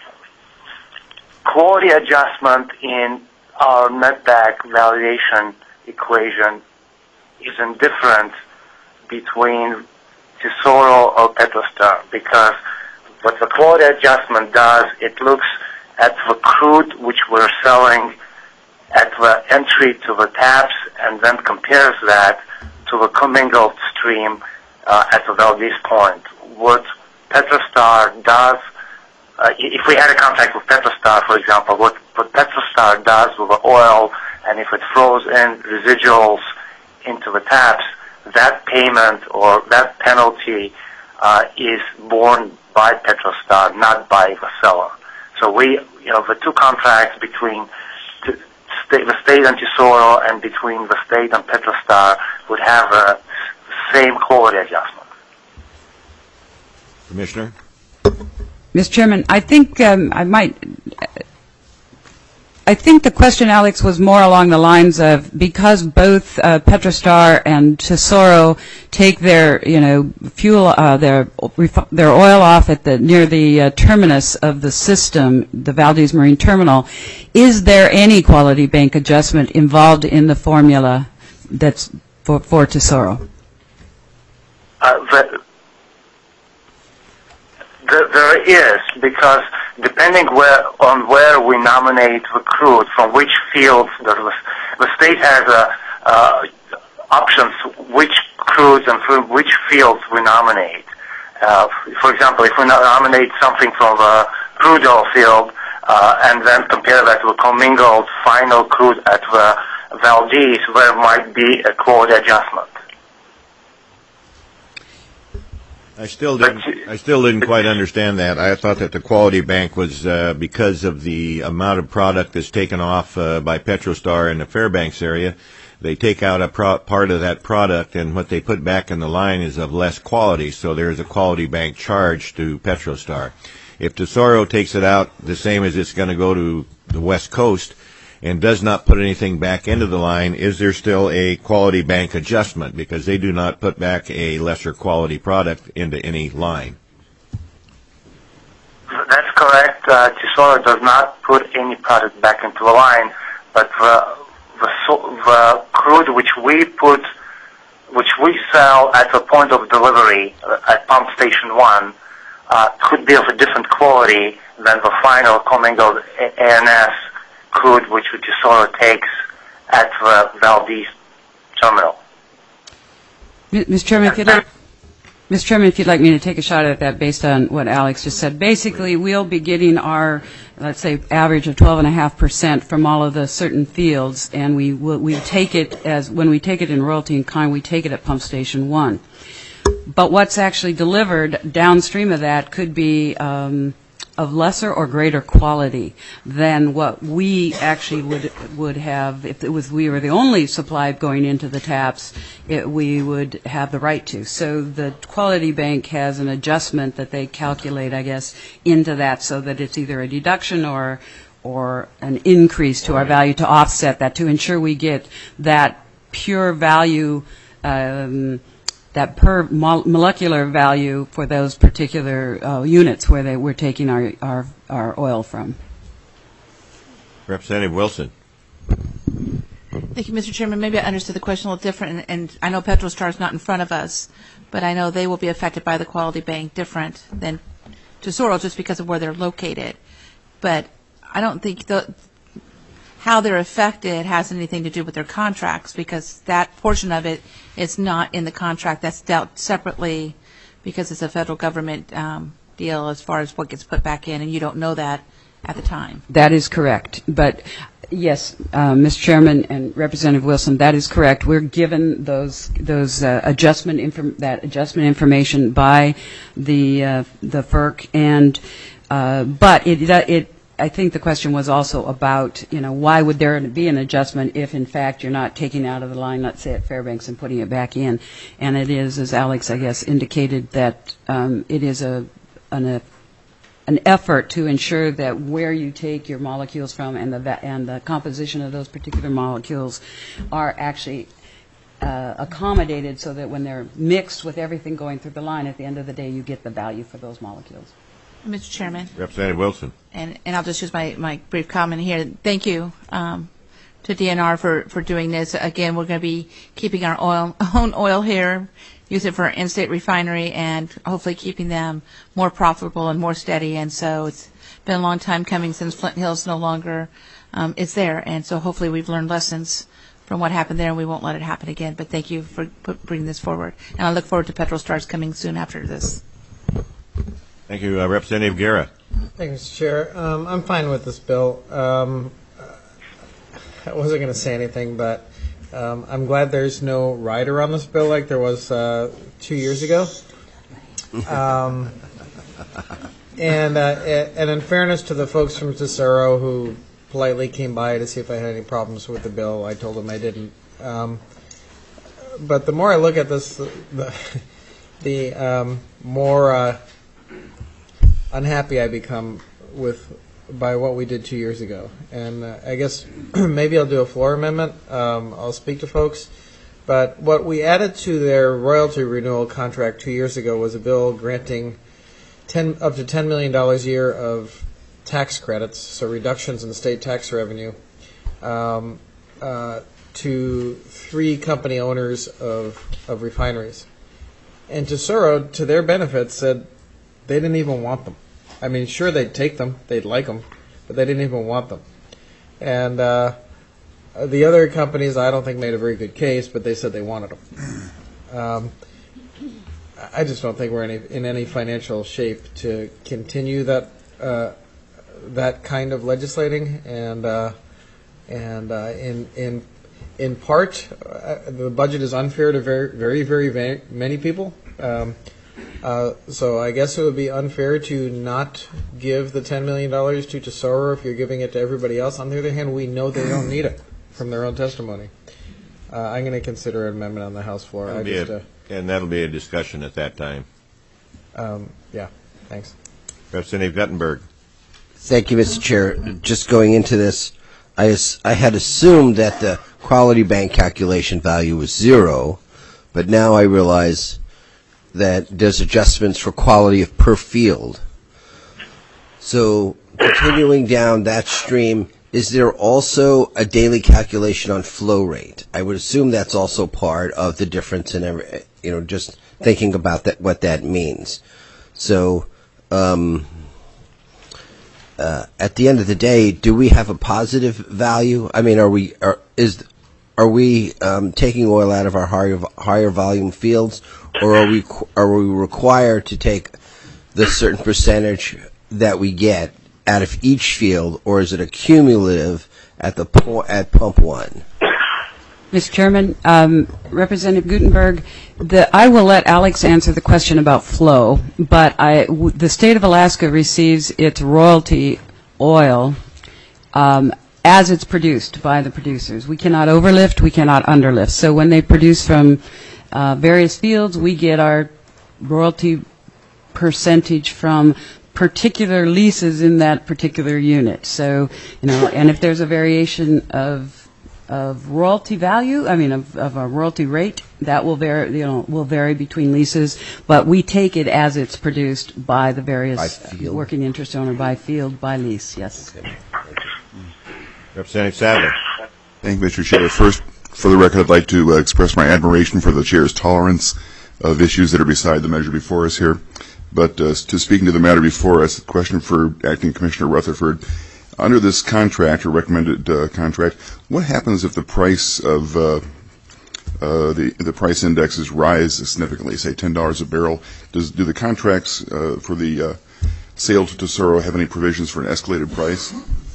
quality adjustment in our netback valuation equation is indifferent between Tesoro or Petrostar, because what the quality adjustment does, it looks at the crude which we're selling at the entry to the taps and then compares that to the commingled stream at the Valdez point. What Petrostar does, if we had a contract with Petrostar, for example, what Petrostar does with the oil, and if it throws in residuals into the taps, that payment or that penalty is borne by Petrostar, not by the seller. So the two contracts between the state and Tesoro and between the state and Petrostar would have the same quality adjustment. Commissioner? Mr. Chairman, I think I think the question, Alex, was more along the lines of because both Petrostar and Tesoro take their fuel their oil off at near the terminus of the system, the Valdez Marine Terminal, is there any quality bank adjustment involved in the formula that's for Tesoro? There is, because depending on where we nominate the crude, from which fields, the state has options which crudes and from which fields we nominate. For example, if we nominate something from the crude oil field and then compare that to a commingled final crude at the Valdez, there might be a quality adjustment. I still didn't quite understand that. I thought that the quality bank was because of the amount of product that's taken off by Petrostar in the Fairbanks area. They take out a part of that product, and what they put back in the line is of less quality, so there's a quality bank charge to Petrostar. If Tesoro takes it out the same as it's going to go to the West Coast and does not put anything back into the line, is there still a quality bank adjustment? Because they do not put back a lesser quality product into any line. That's correct. Tesoro does not put any product back into the line, but the crude which we sell at the point of delivery at Pump Station 1 could be of a different quality than the final commingled ANS crude which Tesoro takes at the Valdez terminal. Mr. Chairman, if you'd like me to take a shot at that based on what Alex just said. Basically, we'll be getting our, let's say, average of 12.5% from all of the certain fields, and we take it when we take it in royalty in kind, we take it at Pump Station 1. But what's actually delivered downstream of that could be of lesser or greater quality than what we actually would have if we were the only supply going into the taps. We would have the right to. So the quality bank has an adjustment that they calculate, I guess, into that, so that it's either a deduction or an increase to our value to offset that, to ensure we get that pure value. That per molecular value for those particular units where we're taking our oil from. Representative Wilson. Thank you, Mr. Chairman. Maybe I understood the question a little different, and I know Petrostar is not in front of us, but I know they will be affected by the Quality Bank different than Tesoro just because of where they're located. But I don't think how they're affected has anything to do with their contracts, because that portion of it is not in the contract. That's dealt separately because it's a federal government deal as far as what gets put back in, and you don't know that at the time. That is correct. But yes, Mr. Chairman and Representative Wilson, that is correct. We're given those adjustment information by the FERC, and but I think the question was also about, why would there be an adjustment if, in fact, you're not taking out of the line, let's say at Fairbanks, and putting it back in. And it is, as Alex, I guess, indicated, that it is an effort to ensure that where you take your molecules from and the composition of those particular molecules are actually accommodated so that when they're mixed with everything going through the line, at the end of the day, you get the value for those molecules. Mr. Chairman. Representative Wilson. And I'll just use my brief comment here. Thank you to DNR for doing this. Again, we're going to be keeping our own oil here, use it for our in-state refinery, and hopefully keeping them more profitable and more steady. And so it's been a long time coming since Flint Hills no longer is there. And so hopefully we've learned lessons from what happened there, and we won't let it happen again. But thank you for bringing this forward. And I look forward to Petrostars coming soon after this. Thank you. Representative Guerra. Thank you, Mr. Chair. I'm fine with this bill. I wasn't going to say anything, but I'm glad there's no rider on this bill like there was 2 years ago. And in fairness to the folks from Tesoro who politely came by to see if I had any problems with the bill, I told them I didn't. But the more I look at this, the more unhappy I become by what we did 2 years ago. And I guess maybe I'll do a floor amendment. I'll speak to folks. But what we added to their royalty renewal contract 2 years ago was a bill granting up to $10 million a year of tax credits, so reductions in the state tax revenue, to 3 company owners of refineries. And Tesoro, to their benefit, said they didn't even want them. I mean, sure, they'd take them, they'd like them, but they didn't even want them. And the other companies, I don't think, made a very good case, but they said they wanted them. I just don't think we're in any financial shape to continue that kind of legislating. And in part, the budget is unfair to very, very many people. So I guess it would be unfair to not give the $10 million to Tesoro if you're giving it to everybody else. On the other hand, we know they don't need it from their own testimony. I'm going to consider an amendment on the House floor. And that'll be a discussion at that time. Yeah, thanks. Representative Guttenberg. Thank you, Mr. Chair. Just going into this, I had assumed that the Quality Bank calculation value was 0, but now I realize that there's adjustments for quality of per field. So continuing down that stream, is there also a daily calculation on flow rate? I would assume that's also part of the difference in just thinking about that, what that means. So at the end of the day, do we have a positive value? I mean, are we taking oil out of our higher volume fields, or are we required to take the certain percentage that we get out of each field, or is it a cumulative at pump one? Mr. Chairman, Representative Guttenberg, I will let Alex answer the question about flow, but the state of Alaska receives its royalty oil as it's produced by the producers. We cannot overlift, we cannot underlift. So when they produce from various fields, we get our royalty percentage from particular leases in that particular unit. So, and if there's a variation of royalty value, of a royalty rate, that will vary between leases, but we take it as it's produced by the various working interest owner, by field, by lease. Yes. Okay. Representative Sadler. Thank you, Mr. Chair. First, for the record, I'd like to express my admiration for the Chair's tolerance of issues that are beside the measure before us here. But to speaking to the matter before us, the question for Acting Commissioner Rutherford, under this contract or recommended contract, what happens if the price of the price indexes rise significantly, say $10 a barrel? Do the contracts for the sale to Tesoro have any provisions for an escalated price?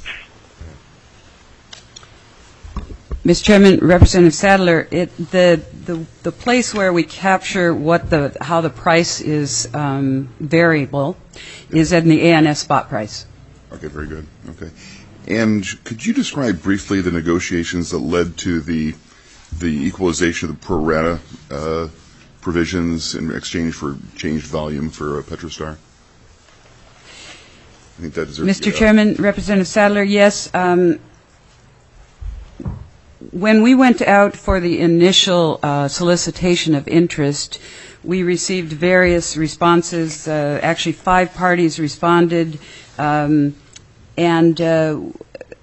Mr. Chairman, Representative Sadler, the place where we capture how the price is variable is in the ANS spot price. Okay, very good. Okay. And could you describe briefly the negotiations that led to the equalization of the pro rata provisions in exchange for changed volume for Petrostar? I think that deserves Mr. Chairman, Representative Sadler, yes. When we went out for the initial solicitation of interest, we received various responses. Actually, 5 parties responded, and 2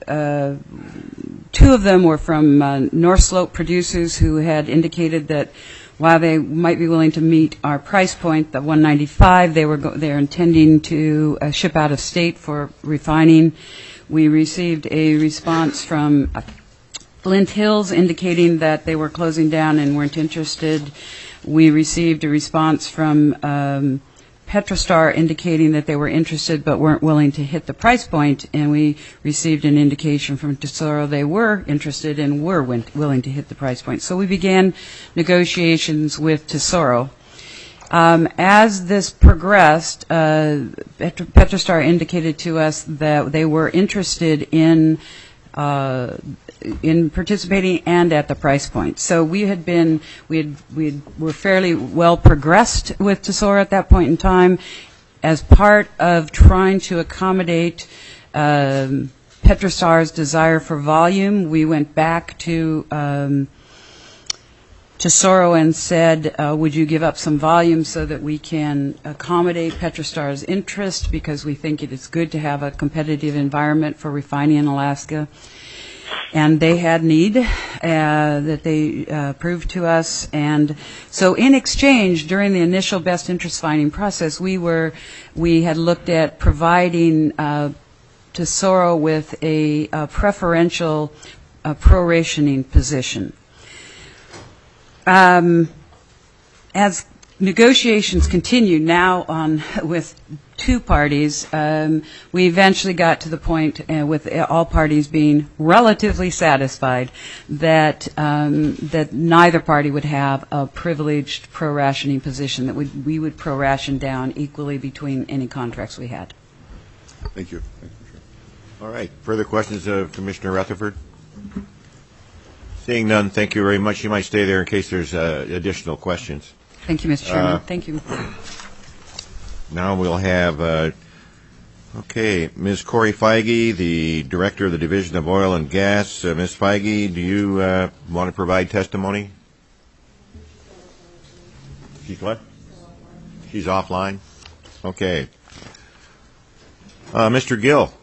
of them were from North Slope producers who had indicated that while they might be willing to meet our price point, the $195, they're intending to ship out of state for refining. We received a response from Flint Hills indicating that they were closing down and weren't interested. We received a response from Petrostar indicating that they were interested but weren't willing to hit the price point, and we received an indication from Tesoro they were interested and were willing to hit the price point. So we began negotiations with Tesoro. As this progressed, Petrostar indicated to us that they were interested in participating and at the price point. So we were fairly well progressed with Tesoro at that point in time. As part of trying to accommodate Petrostar's desire for volume, we went back to Tesoro and said, would you give up some volume so that we can accommodate Petrostar's interest, because we think it is good to have a competitive environment for refining in Alaska. And they had need that they proved to us. And so in exchange, during the initial best interest finding process, we had looked at providing Tesoro with a preferential prorationing position. As negotiations continued now with 2 parties, we eventually got to the point, with all parties being relatively satisfied, that neither party would have a privileged pro-rationing position, that we would pro-ration down equally between any contracts we had. Thank you. All right. Further questions of Commissioner Rutherford? Seeing none, thank you very much. You might stay there in case there's additional questions. Thank you, Mr. Chairman. Thank you. Now we'll have, Ms. Corey Feige, the Director of the Division of Oil and Gas. Ms. Feige, do you want to provide testimony? She's what? She's offline? Okay. Mr. Gill.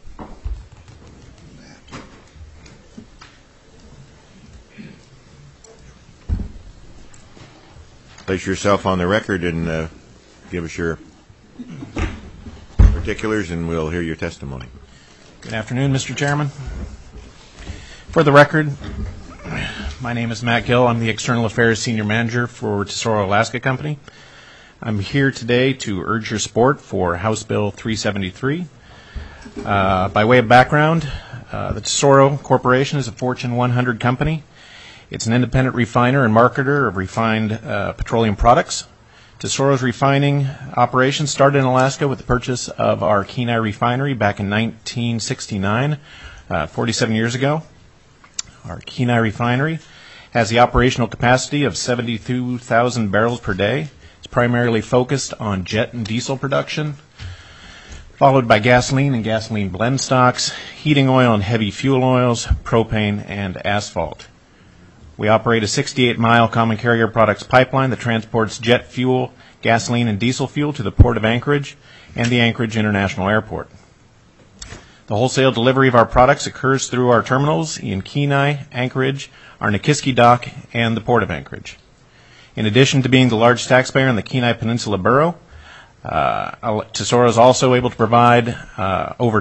Place yourself on the record and give us your particulars, and we'll hear your testimony. Good afternoon, Mr. Chairman. For the record, my name is Matt Gill. I'm the External Affairs Senior Manager for Tesoro Alaska Company. I'm here today to urge your support for House Bill 373. By way of background, the Tesoro Corporation is a Fortune 100 company. It's an independent refiner and marketer of refined petroleum products. Tesoro's refining operations started in Alaska with the purchase of our Kenai refinery back in 1969, 47 years ago. Our Kenai refinery has the operational capacity of 72,000 barrels per day. It's primarily focused on jet and diesel production, followed by gasoline and gasoline blend stocks, heating oil and heavy fuel oils, propane, and asphalt. We operate a 68-mile common carrier products pipeline that transports jet fuel, gasoline, and diesel fuel to the Port of Anchorage and the Anchorage International Airport. The wholesale delivery of our products occurs through our terminals in Kenai, Anchorage, our Nikiski dock, and the Port of Anchorage. In addition to being the largest taxpayer in the Kenai Peninsula Borough, Tesoro is also able to provide over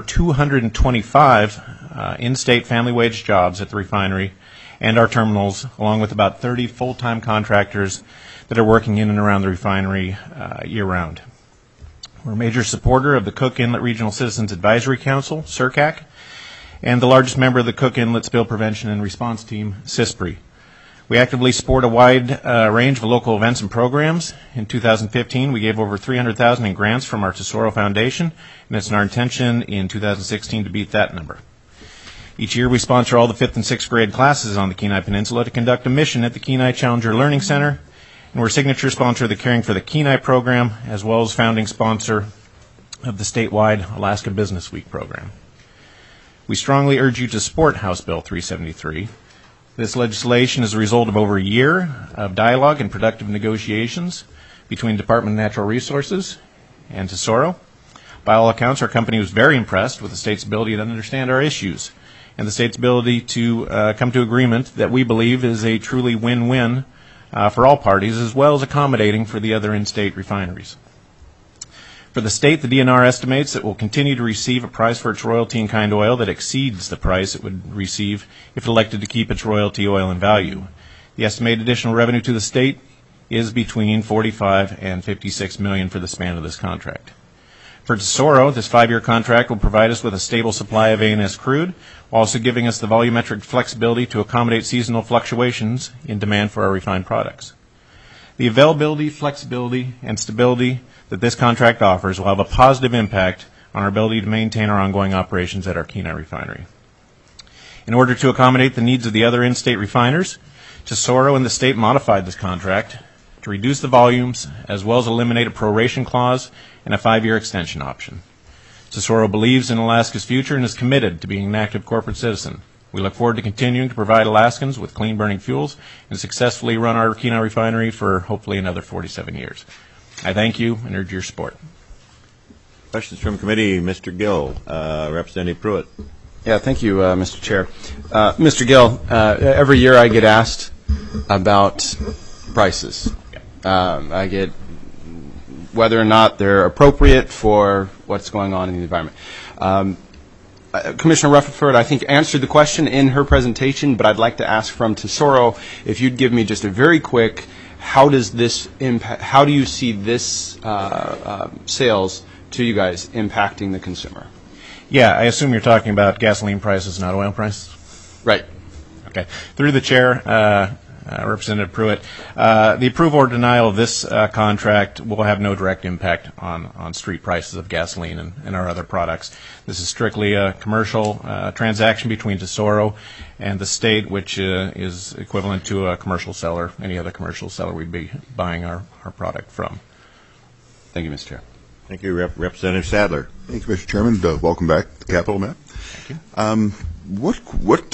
225 in-state family wage jobs at the refinery and our terminals, along with about 30 full-time contractors that are working in and around the refinery year-round. We're a major supporter of the Cook Inlet Regional Citizens Advisory Council, CIRCAC, and the largest member of the Cook Inlet Spill Prevention and Response Team, CISPRE. We actively support a wide range of local events and programs. In 2015, we gave over $300,000 in grants from our Tesoro Foundation, and it's our intention in 2016 to beat that number. Each year, we sponsor all the 5th and 6th grade classes on the Kenai Peninsula to conduct a mission at the Kenai Challenger Learning Center, and we're signature sponsor of the Caring for the Kenai program, as well as founding sponsor of the statewide Alaska Business Week program. We strongly urge you to support House Bill 373. This legislation is a result of over a year of dialogue and productive negotiations between the Department of Natural Resources and Tesoro. By all accounts, our company was very impressed with the state's ability to understand our issues and the state's ability to come to agreement that we believe is a truly win-win for all parties, as well as accommodating for the other in-state refineries. For the state, the DNR estimates it will continue to receive a price for its royalty in kind oil that exceeds the price it would receive if it elected to keep its royalty oil in value. The estimated additional revenue to the state is between $45 and $56 million for the span of this contract. For Tesoro, this 5-year contract will provide us with a stable supply of ANS crude, while also giving us the volumetric flexibility to accommodate seasonal fluctuations in demand for our refined products. The availability, flexibility, and stability that this contract offers will have a positive impact on our ability to maintain our ongoing operations at our Kenai refinery. In order to accommodate the needs of the other in-state refiners, Tesoro and the state modified this contract to reduce the volumes, as well as eliminate a proration clause and a 5-year extension option. Tesoro believes in Alaska's future and is committed to being an active corporate citizen. We look forward to continuing to provide Alaskans with clean-burning fuels and successfully run our Kenai refinery for hopefully another 47 years. I thank you and urge your support. Questions from committee. Mr. Gill, Representative Pruitt. Yeah, thank you, Mr. Chair. Mr. Gill, every year I get asked about prices. I get whether or not they're appropriate for what's going on in the environment. Commissioner Rutherford, I think, answered the question in her presentation, but I'd like to ask from Tesoro if you'd give me just a very quick, how does this impact? How do you see this sales to you guys impacting the consumer? Yeah, I assume you're talking about gasoline prices, not oil prices? Right. Okay. Through the chair, Representative Pruitt, the approval or denial of this contract will have no direct impact on street prices of gasoline and our other products. This is strictly a commercial transaction between Tesoro and the state, which is equivalent to a commercial seller, any other commercial seller we'd be buying our product from. Thank you, Mr. Chair. Thank you, Representative Sadler. Thank you, Mr. Chairman. Welcome back to the Capitol, Matt. Thank you. What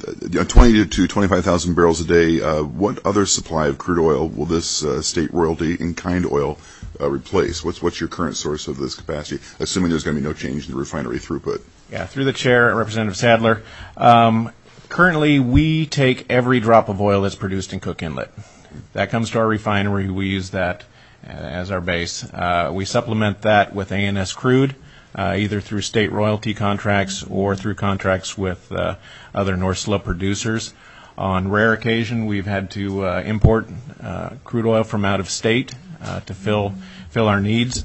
20 to 25,000 barrels a day, what other supply of crude oil will this state royalty in kind oil replace? What's your current source of this capacity, assuming there's going to be no change in the refinery throughput? Yeah, through the chair, Representative Sadler. Currently, we take every drop of oil that's produced in Cook Inlet. That comes to our refinery. We use that as our base. We supplement that with ANS crude, either through state royalty contracts or through contracts with other North Slope producers. On rare occasion, we've had to import crude oil from out of state to fill our needs.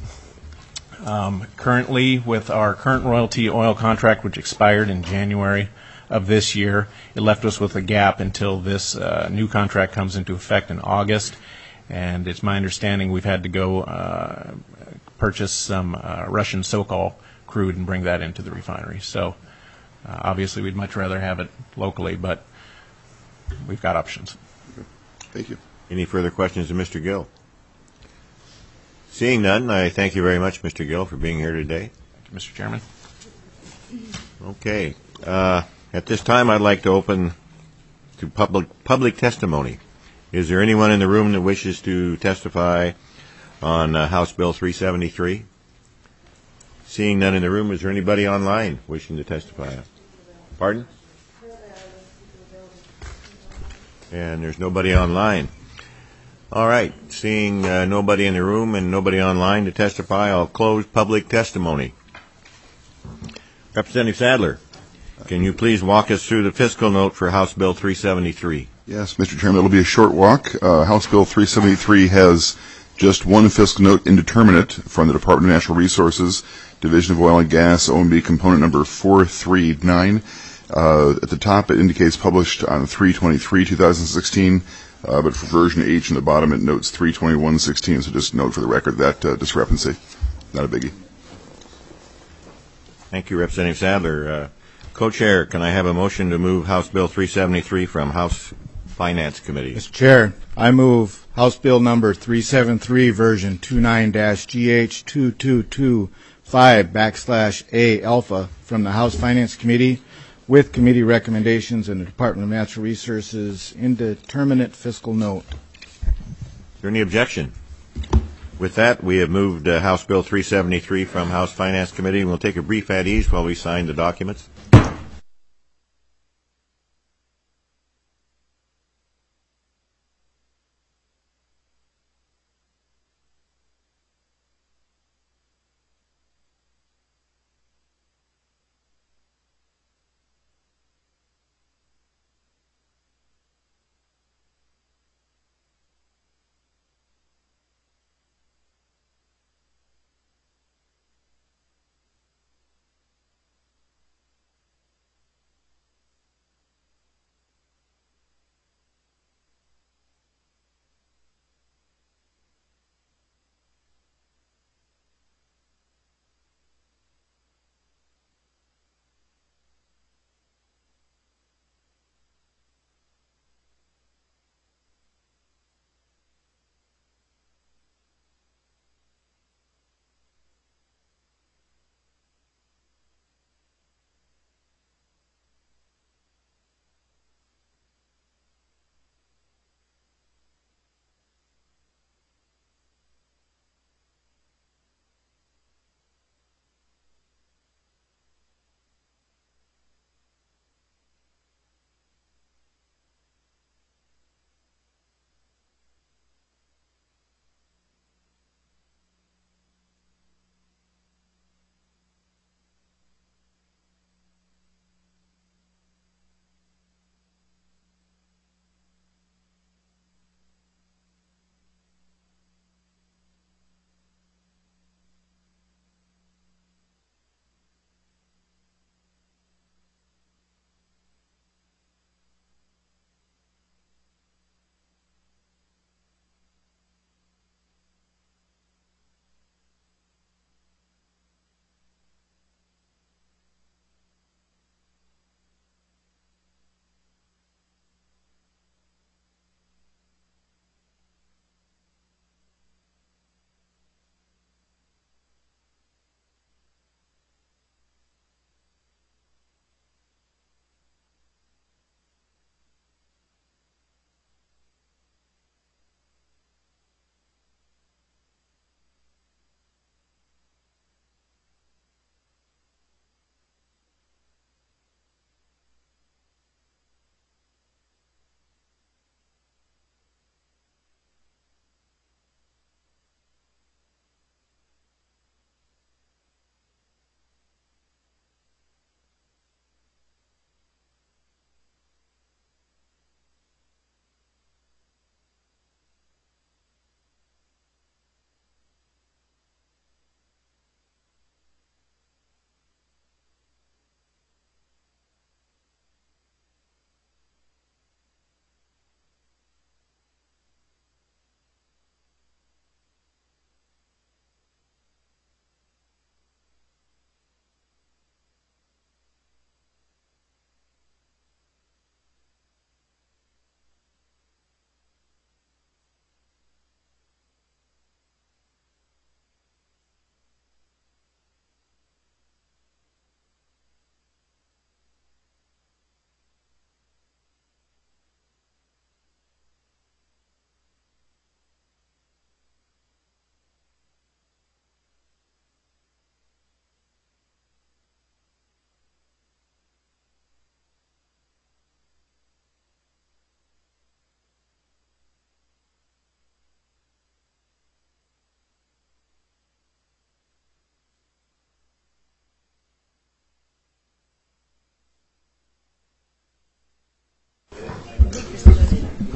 Currently, with our current royalty oil contract, which expired in January of this year, it left us with a gap until this new contract comes into effect in August. And it's my understanding we've had to go purchase some Russian Sokol crude and bring that into the refinery. So obviously we'd much rather have it locally, but we've got options. Thank you. Any further questions of Mr. Gill? Seeing none, I thank you very much, Mr. Gill, for being here today. Thank you, Mr. Chairman. Okay. At this time, I'd like to open to public testimony. Is there anyone in the room that wishes to testify on House Bill 373? Seeing none in the room, is there anybody online wishing to testify? Pardon? And there's nobody online. All right. Seeing nobody in the room and nobody online to testify, I'll close public testimony. Representative Sadler, can you please walk us through the fiscal note for House Bill 373? Yes, Mr. Chairman, it'll be a short walk. House Bill 373 has just one fiscal note indeterminate from the Department of Natural Resources, Division of Oil and Gas, OMB component number 439. At the top, it indicates published on 3/23/2016, but for version H in the bottom, it notes 3/21/16. So just note for the record that discrepancy. Not a biggie. Thank you, Representative Sadler. Co-Chair, can I have a motion to move House Bill 373 from House Finance Committee? Mr. Chair, I move House Bill number 373, version 29-GH2225/A alpha from the House Finance Committee with committee recommendations and the Department of Natural Resources indeterminate fiscal note. Is there any objection? With that, we have moved House Bill 373 from House Finance Committee, and we'll take a brief at ease while we sign the documents.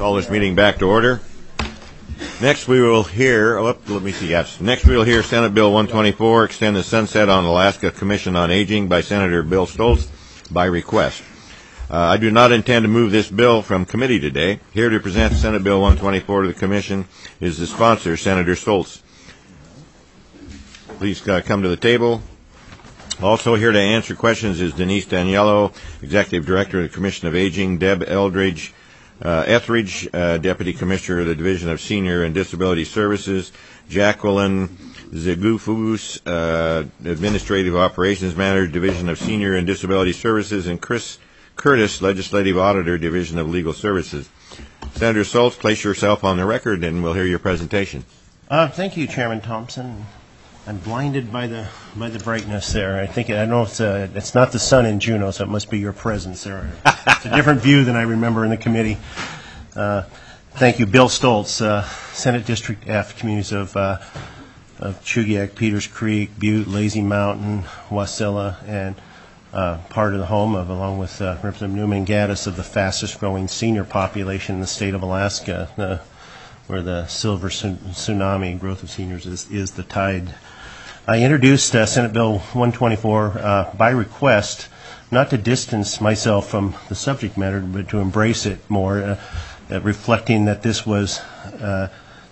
Call this meeting back to order. Next we will hear, Next we will hear Senate Bill 124, extend the sunset on Alaska Commission on Aging by Senator Bill Stoltz by request. I do not intend to move this bill from committee today. Here to present Senate Bill 124 to the Commission is the sponsor, Senator Stoltz. Please come to the table. Also here to answer questions is Denise Daniello, Executive Director of the Commission of Aging, Deb Etheridge, Deputy Commissioner of the Division of Senior and Disability Services, Jacqueline Zegufus, Administrative Operations Manager, Division of Senior and Disability Services, and Chris Curtis, Legislative Auditor, Division of Legal Services. Senator Stoltz, place yourself on the record and we'll hear your presentation. Thank you, Chairman Thompson. I'm blinded by the brightness there. I know it's not the sun in Juneau, so it must be your presence there. It's a different view than I remember in the committee. Thank you, Bill Stoltz, Senate District F, communities of Chugiak, Peters Creek, Butte, Lazy Mountain, Wasilla, and part of the home of, along with Representative Newman and Gaddis, of the fastest growing senior population in the state of Alaska, where the silver tsunami growth of seniors is the tide. I introduced Senate Bill 124 by request, not to distance myself from the subject matter, but to embrace it more, reflecting that this was a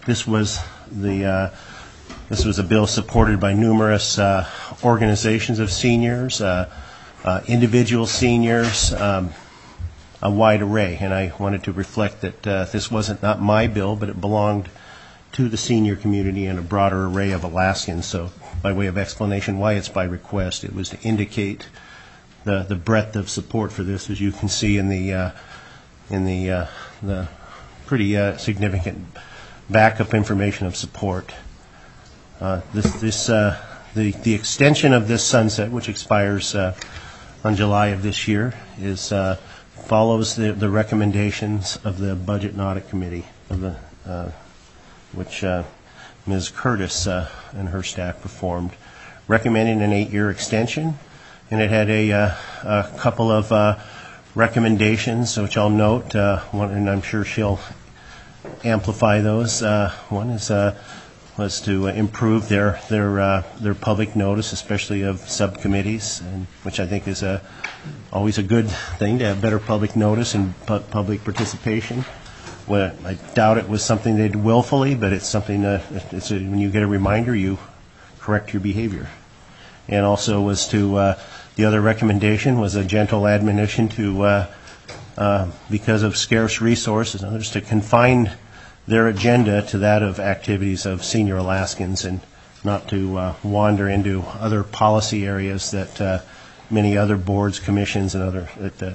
bill supported by numerous organizations of seniors, individual seniors, a wide array, and I wanted to reflect that this wasn't not my bill, but it belonged to the senior community and a broader array of Alaskans. So, by way of explanation, why it's by request, it was to indicate the breadth of support for this, as you can see in the pretty significant backup information of support. The extension of this sunset, which expires on July of this year, is follows the recommendations of the Budget and Audit Committee, which Ms. Curtis and her staff performed, recommending an 8-year extension. And it had a couple of recommendations, which I'll note, and I'm sure she'll amplify those. One was to improve their public notice, especially of subcommittees, which I think is always a good thing to have better public notice and public participation. Well, I doubt it was something they did willfully, but it's something when you get a reminder, you correct your behavior. And also was to the other recommendation was a gentle admonition to, because of scarce resources and others, to confine their agenda to that of activities of senior Alaskans and not to wander into other policy areas that many other boards, commissions, and other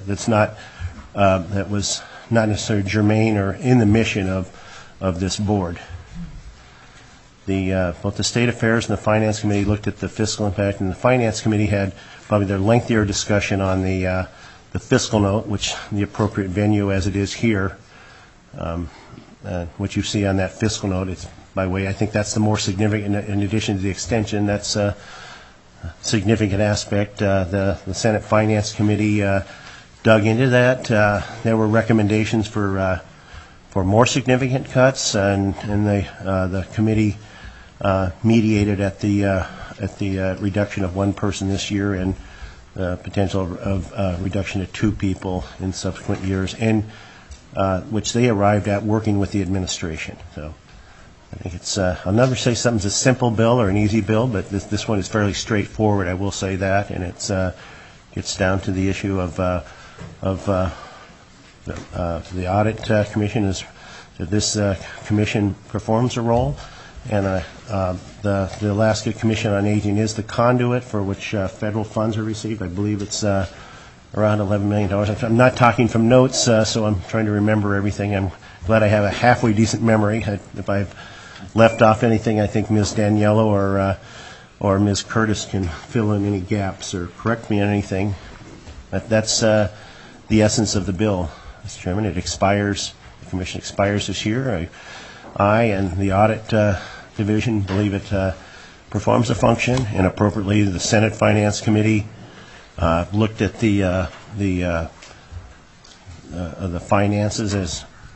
that was not necessarily germane or in the mission of this board. Both the State Affairs and the Finance Committee looked at the fiscal impact, and the Finance Committee had probably their lengthier discussion on the fiscal note, which the appropriate venue as it is here, what you see on that fiscal note. It's by way, I think that's the more significant, in addition to the extension, that's a significant aspect. The Senate Finance Committee dug into that. There were recommendations for more significant cuts, and the committee mediated at the reduction of one person this year and potential of reduction to 2 people in subsequent years, and which they arrived at working with the administration. So I think it's I'll never say something's a simple bill or an easy bill, but this one is fairly straightforward, I will say that, and it's gets down to the issue of the Audit Commission is that this commission performs a role, and the Alaska Commission on Aging is the conduit for which federal funds are received. I believe it's around $11 million. I'm not talking from notes, so I'm trying to remember everything. I'm glad I have a halfway decent memory. If I've left off anything, I think Ms. Daniello or Ms. Curtis can fill in any gaps or correct me on anything. But that's the essence of the bill, Mr. Chairman. It expires. The commission expires this year. I and the Audit Division believe it performs a function, and appropriately the Senate Finance Committee looked at the finances as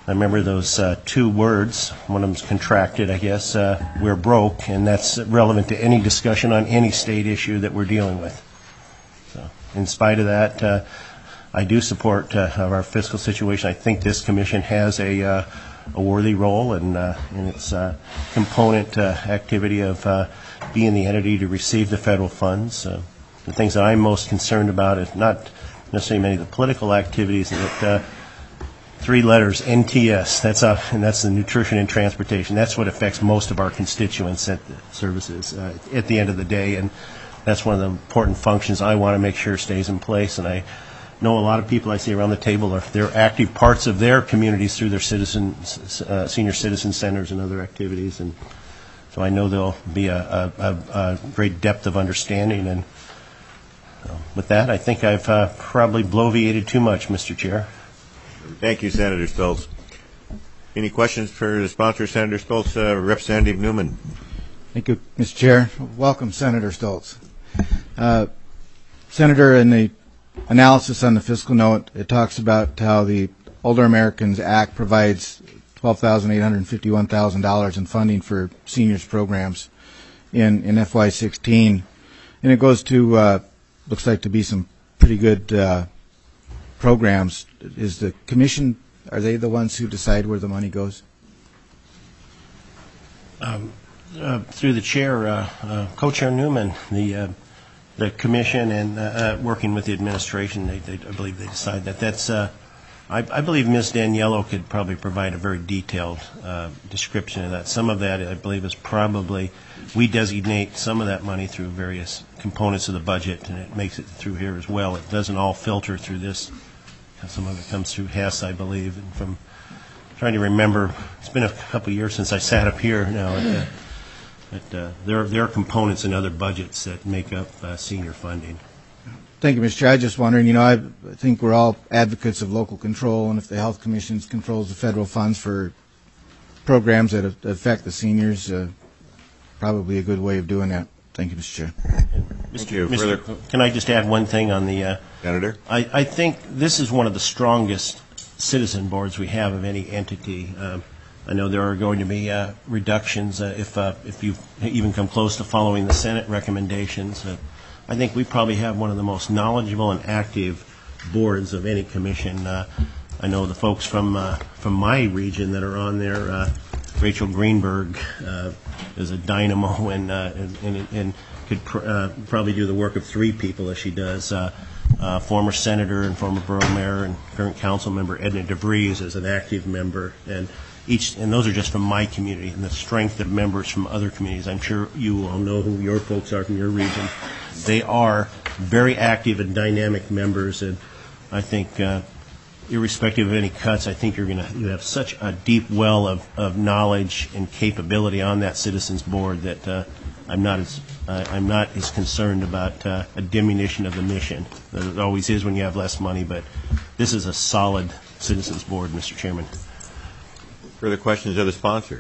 I remember those two words. One of them's contracted, I guess. We're broke, and that's relevant to any discussion on any state issue that we're dealing with. So, in spite of that, I do support our fiscal situation. I think this commission has a worthy role in its component activity of being the entity to receive the federal funds. The things that I'm most concerned about is not necessarily many of the political activities, but three letters, NTS. That's the nutrition and transportation. That's what affects most of our constituents at the services at the end of the day, and that's one of the important functions I want to make sure stays in place. And I know a lot of people I see around the table they're active parts of their communities through their senior citizen centers and other activities, and so I know there'll be a great depth of understanding. And with that, I think I've probably bloviated too much, Mr. Chair. Thank you, Senator Stoltz. Any questions for the sponsor, Senator Stoltz? Representative Newman. Thank you, Mr. Chair. Welcome, Senator Stoltz. Senator, in the analysis on the fiscal note, it talks about how the Older Americans Act provides $12,851,000 in funding for seniors programs in FY16, and it goes to looks like to be some pretty good programs. Is the commission, are they the ones who decide where the money goes? Through the chair, Co-Chair Newman, the commission and working with the administration, I believe they decide that. That's I believe Ms. Daniello could probably provide a very detailed description of that. Some of that, I believe, is probably, we designate some of that money through various components of the budget, and it makes it through here as well. It doesn't all filter through this. Some of it comes through Hess, I believe. And from trying to remember, it's been a couple of years since I sat up here now. There are components in other budgets that make up senior funding. Thank you, Mr. Chair. I was just wondering, I think we're all advocates of local control, and if the Health Commission controls the federal funds for programs that affect the seniors, probably a good way of doing that. Thank you, Mr. Chair. Can I just add one thing on the Senator? I think this is one of the strongest citizen boards we have of any entity. I know there are going to be reductions if you even come close to following the Senate recommendations. I think we probably have one of the most knowledgeable and active boards of any commission. I know the folks from my region that are on there. Rachel Greenberg is a dynamo and could probably do the work of three people as she does. Former senator and former borough mayor and current council member Edna DeVries is an active member, and those are just from my community, and the strength of members from other communities. I'm sure you all know who your folks are from your region. They are very active and dynamic members, and I think irrespective of any cuts, I think you have such a deep well of knowledge and capability on that citizens board that I'm not as concerned about a diminution of the mission. It always is when you have less money, but this is a solid citizens board, Mr. Chairman. Further questions of the sponsor?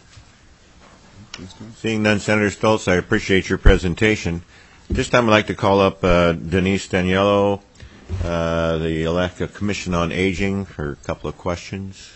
Seeing none, Senator Stoltz, I appreciate your presentation. This time I'd like to call up Denise Daniello, the Alaska Commission on Aging, for a couple of questions.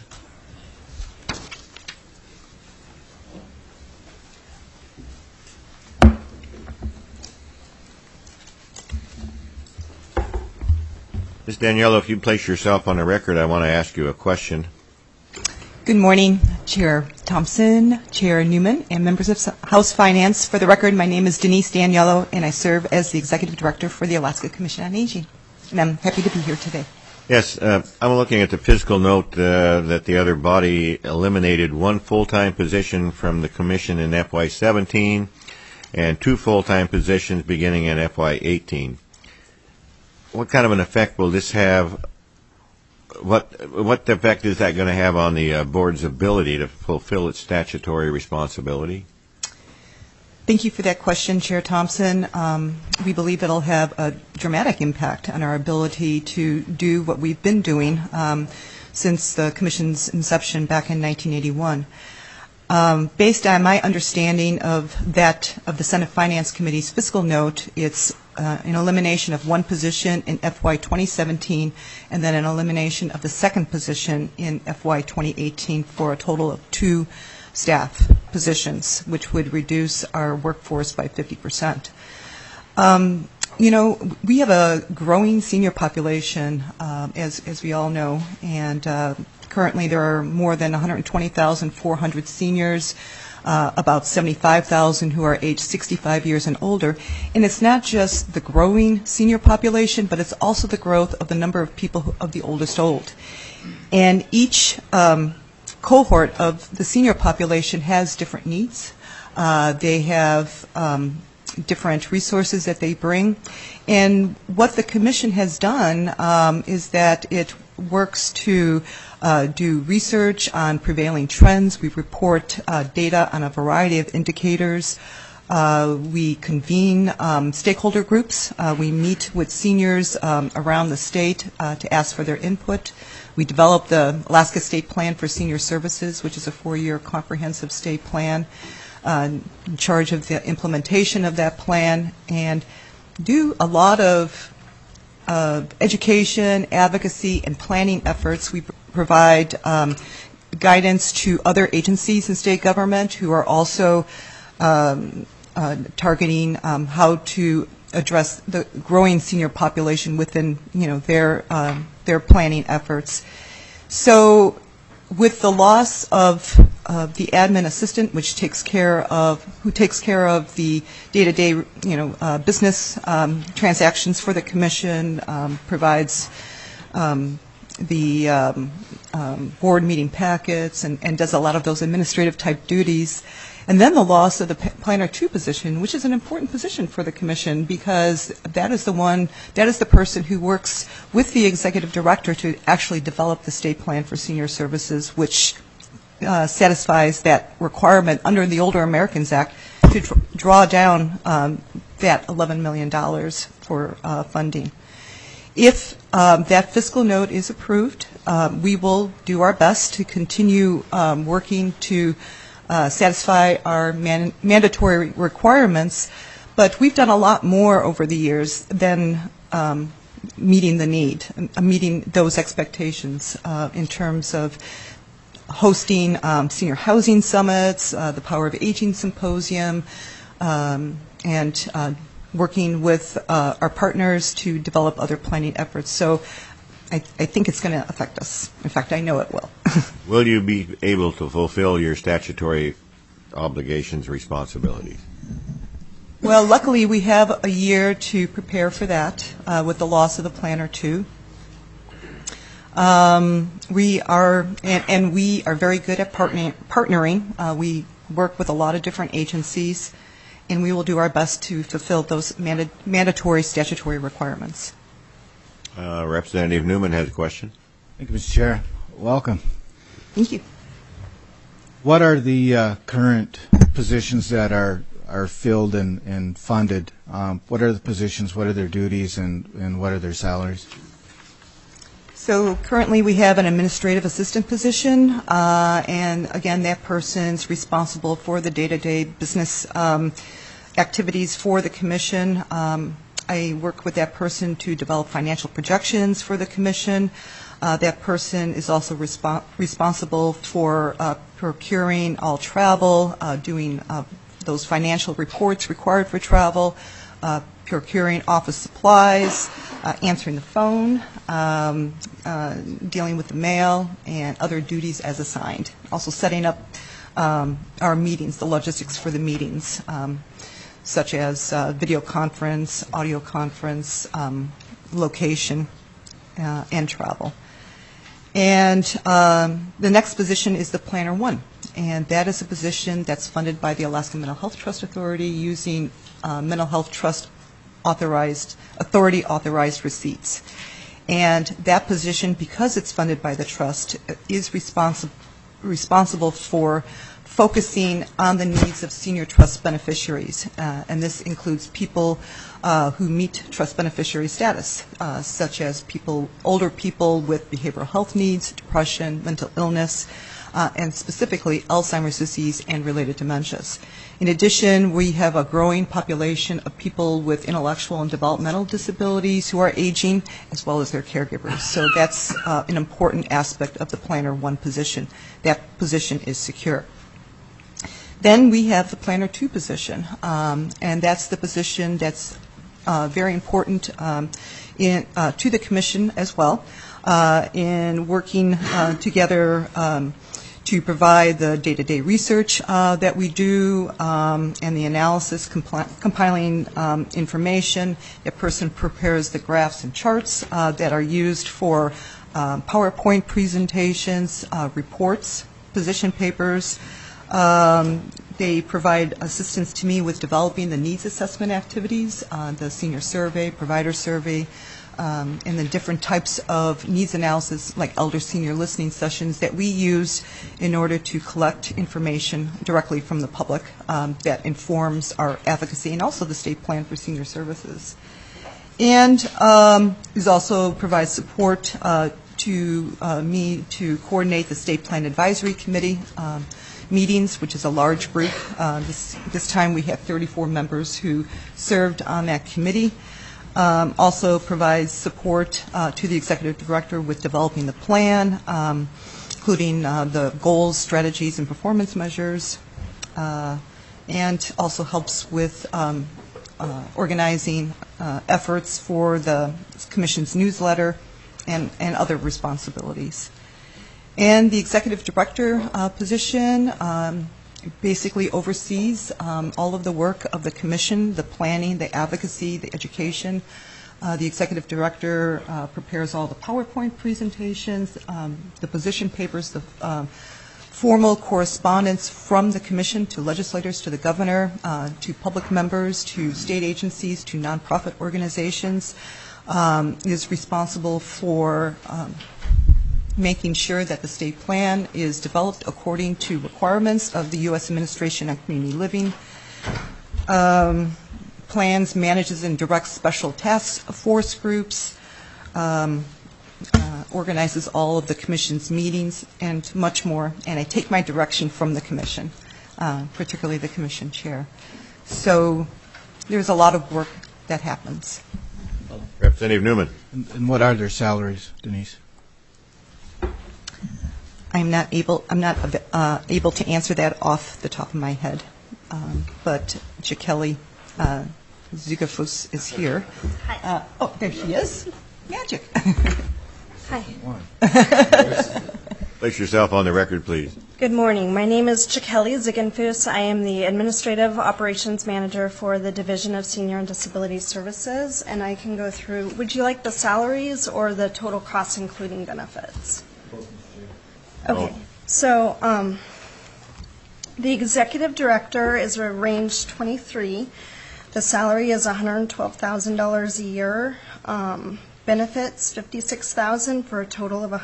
Ms. Daniello, if you'd place yourself on the record, I want to ask you a question. Good morning, Chair Thompson, Chair Newman, and members of House Finance. For the record, my name is Denise Daniello, and I serve as the Executive Director for the Alaska Commission on Aging. And I'm happy to be here today. Yes, I'm looking at the fiscal note that the other body eliminated one full-time position from the Commission in FY17 and two full-time positions beginning in FY18. What kind of an effect will this have? What effect is that going to have on the board's ability to fulfill its statutory responsibility? Thank you for that question, Chair Thompson. We believe it'll have a dramatic impact on our ability to do what we've been doing since the Commission's inception back in 1981. Based on my understanding of the Senate Finance Committee's fiscal note, it's an elimination of one position in FY 2017, and then an elimination of the second position in FY 2018 for a total of 2 staff positions, which would reduce our workforce by 50%. We have a growing senior population, as we all know, and currently there are more than 120,400 seniors, about 75,000 who are age 65 years and older. And it's not just the growing senior population, but it's also the growth of the number of people of the oldest old. And each cohort of the senior population has different needs. They have different resources that they bring. And what the Commission has done is that it works to do research on prevailing trends. We report data on a variety of indicators. We convene stakeholder groups. We meet with seniors around the state to ask for their input. We develop the Alaska State Plan for Senior Services, which is a 4-year comprehensive state plan, in charge of the implementation of that plan, and do a lot of education, advocacy, and planning efforts. We provide guidance to other agencies in state government who are also targeting how to address the growing senior population within, their planning efforts. So, with the loss of the admin assistant, who takes care of the day-to-day, business transactions for the Commission, provides the board meeting packets, and does a lot of those administrative type duties. And then the loss of the Planner 2 position, which is an important position for the Commission, because that is the person who works with the Executive Director to actually develop the State Plan for Senior Services, which satisfies that requirement under the Older Americans Act to draw down that $11 million for funding. If that fiscal note is approved, we will do our best to continue working to satisfy our mandatory requirements, but we've done a lot more over the years than meeting the need, meeting those expectations in terms of hosting senior housing summits, the Power of Aging Symposium, and working with our partners to develop other planning efforts. So I think it's going to affect us. In fact, I know it will. Will you be able to fulfill your statutory obligations, responsibilities? Well, luckily we have a year to prepare for that with the loss of the Planner 2. We are very good at partnering. We work with a lot of different agencies, and we will do our best to fulfill those mandatory statutory requirements. Representative Newman has a question. Thank you, Mr. Chair. Welcome. Thank you. What are the current positions that are filled and funded? What are the positions, what are their duties, and what are their salaries? So currently we have an administrative assistant position, and again, that person's responsible for the day-to-day business activities for the Commission. I work with that person to develop financial projections for the Commission. That person is also responsible for procuring all travel, doing those financial reports required for travel, procuring office supplies, answering the phone, dealing with the mail, and other duties as assigned. Also setting up our meetings, the logistics for the meetings, such as video conference, audio conference, location, and travel. And the next position is the Planner 1, and that is a position that's funded by the Alaska Mental Health Trust Authority using Mental Health Trust authority authorized receipts. And that position, because it's funded by the trust, is responsible for focusing on the needs of senior trust beneficiaries, and this includes people who meet trust beneficiary status, such as older people with behavioral health needs, depression, mental illness, and specifically Alzheimer's disease and related dementias. In addition, we have a growing population of people with intellectual and developmental disabilities who are aging, as well as their caregivers. So that's an important aspect of the Planner 1 position. That position is secure. Then we have the Planner 2 position, and that's the position that's very important to the Commission as well, in working together to provide the day-to-day research that we do and the analysis, compiling information. That person prepares the graphs and charts that are used for PowerPoint presentations, reports, position papers. They provide assistance to me with developing the needs assessment activities, the senior survey, provider survey, and the different types of needs analysis like elder senior listening sessions that we use in order to collect information directly from the public that informs our advocacy and also the state plan for senior services. And it also provides support to me to coordinate the state plan advisory committee meetings, which is a large group. This time we have 34 members who served on that committee. Also provides support to the executive director with developing the plan, including the goals, strategies, and performance measures, and also helps with organizing efforts for the Commission's newsletter and other responsibilities. And the executive director position basically oversees all of the work of the Commission, the planning, the advocacy, the education. The executive director prepares all the PowerPoint presentations, the position papers, the formal correspondence from the Commission to legislators, to the governor, to public members, to state agencies, to nonprofit organizations, is responsible for making sure that the state plan is developed according to requirements of the U.S. Administration on Community Living. Plans, manages, and directs special task force groups, organizes all of the Commission's meetings, and much more. And I take my direction from the Commission, particularly the Commission chair. So there's a lot of work that happens. Representative Newman. And what are their salaries, Denise? I'm not able to answer that off the top of my head, but Jackelli Zugafus is here. Hi. Oh, there she is. Magic. Hi. Place yourself on the record, please. Good morning. My name is Jackelli Ziegenfuss. I am the Administrative Operations Manager for the Division of Senior and Disability Services, and I can go through, would you like the salaries or the total costs including benefits? Okay. So the Executive Director is a range 23. The salary is $112,000 a year. Benefits, $56,000 for a total of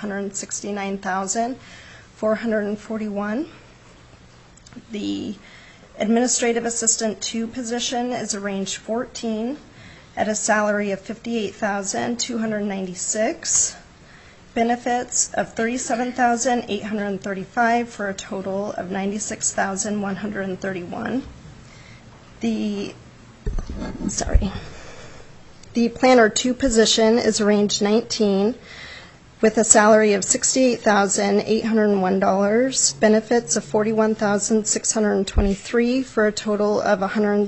$169,441. The Administrative Assistant 2 position is a range 14 at a salary of $58,296. Benefits of $37,835 for a total of $96,131. The Planner 2 position is range 19 with a salary of $68,801, benefits of $41,623 for a total of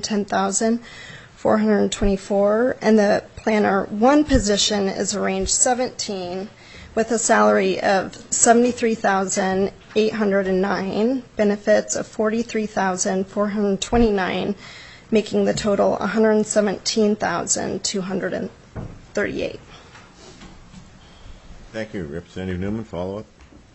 $110,424, and the Planner 1 position is range 17 with a salary of $73,809, benefits of $43,429, making the total $117,238. Thank you. Representative Newman, follow up?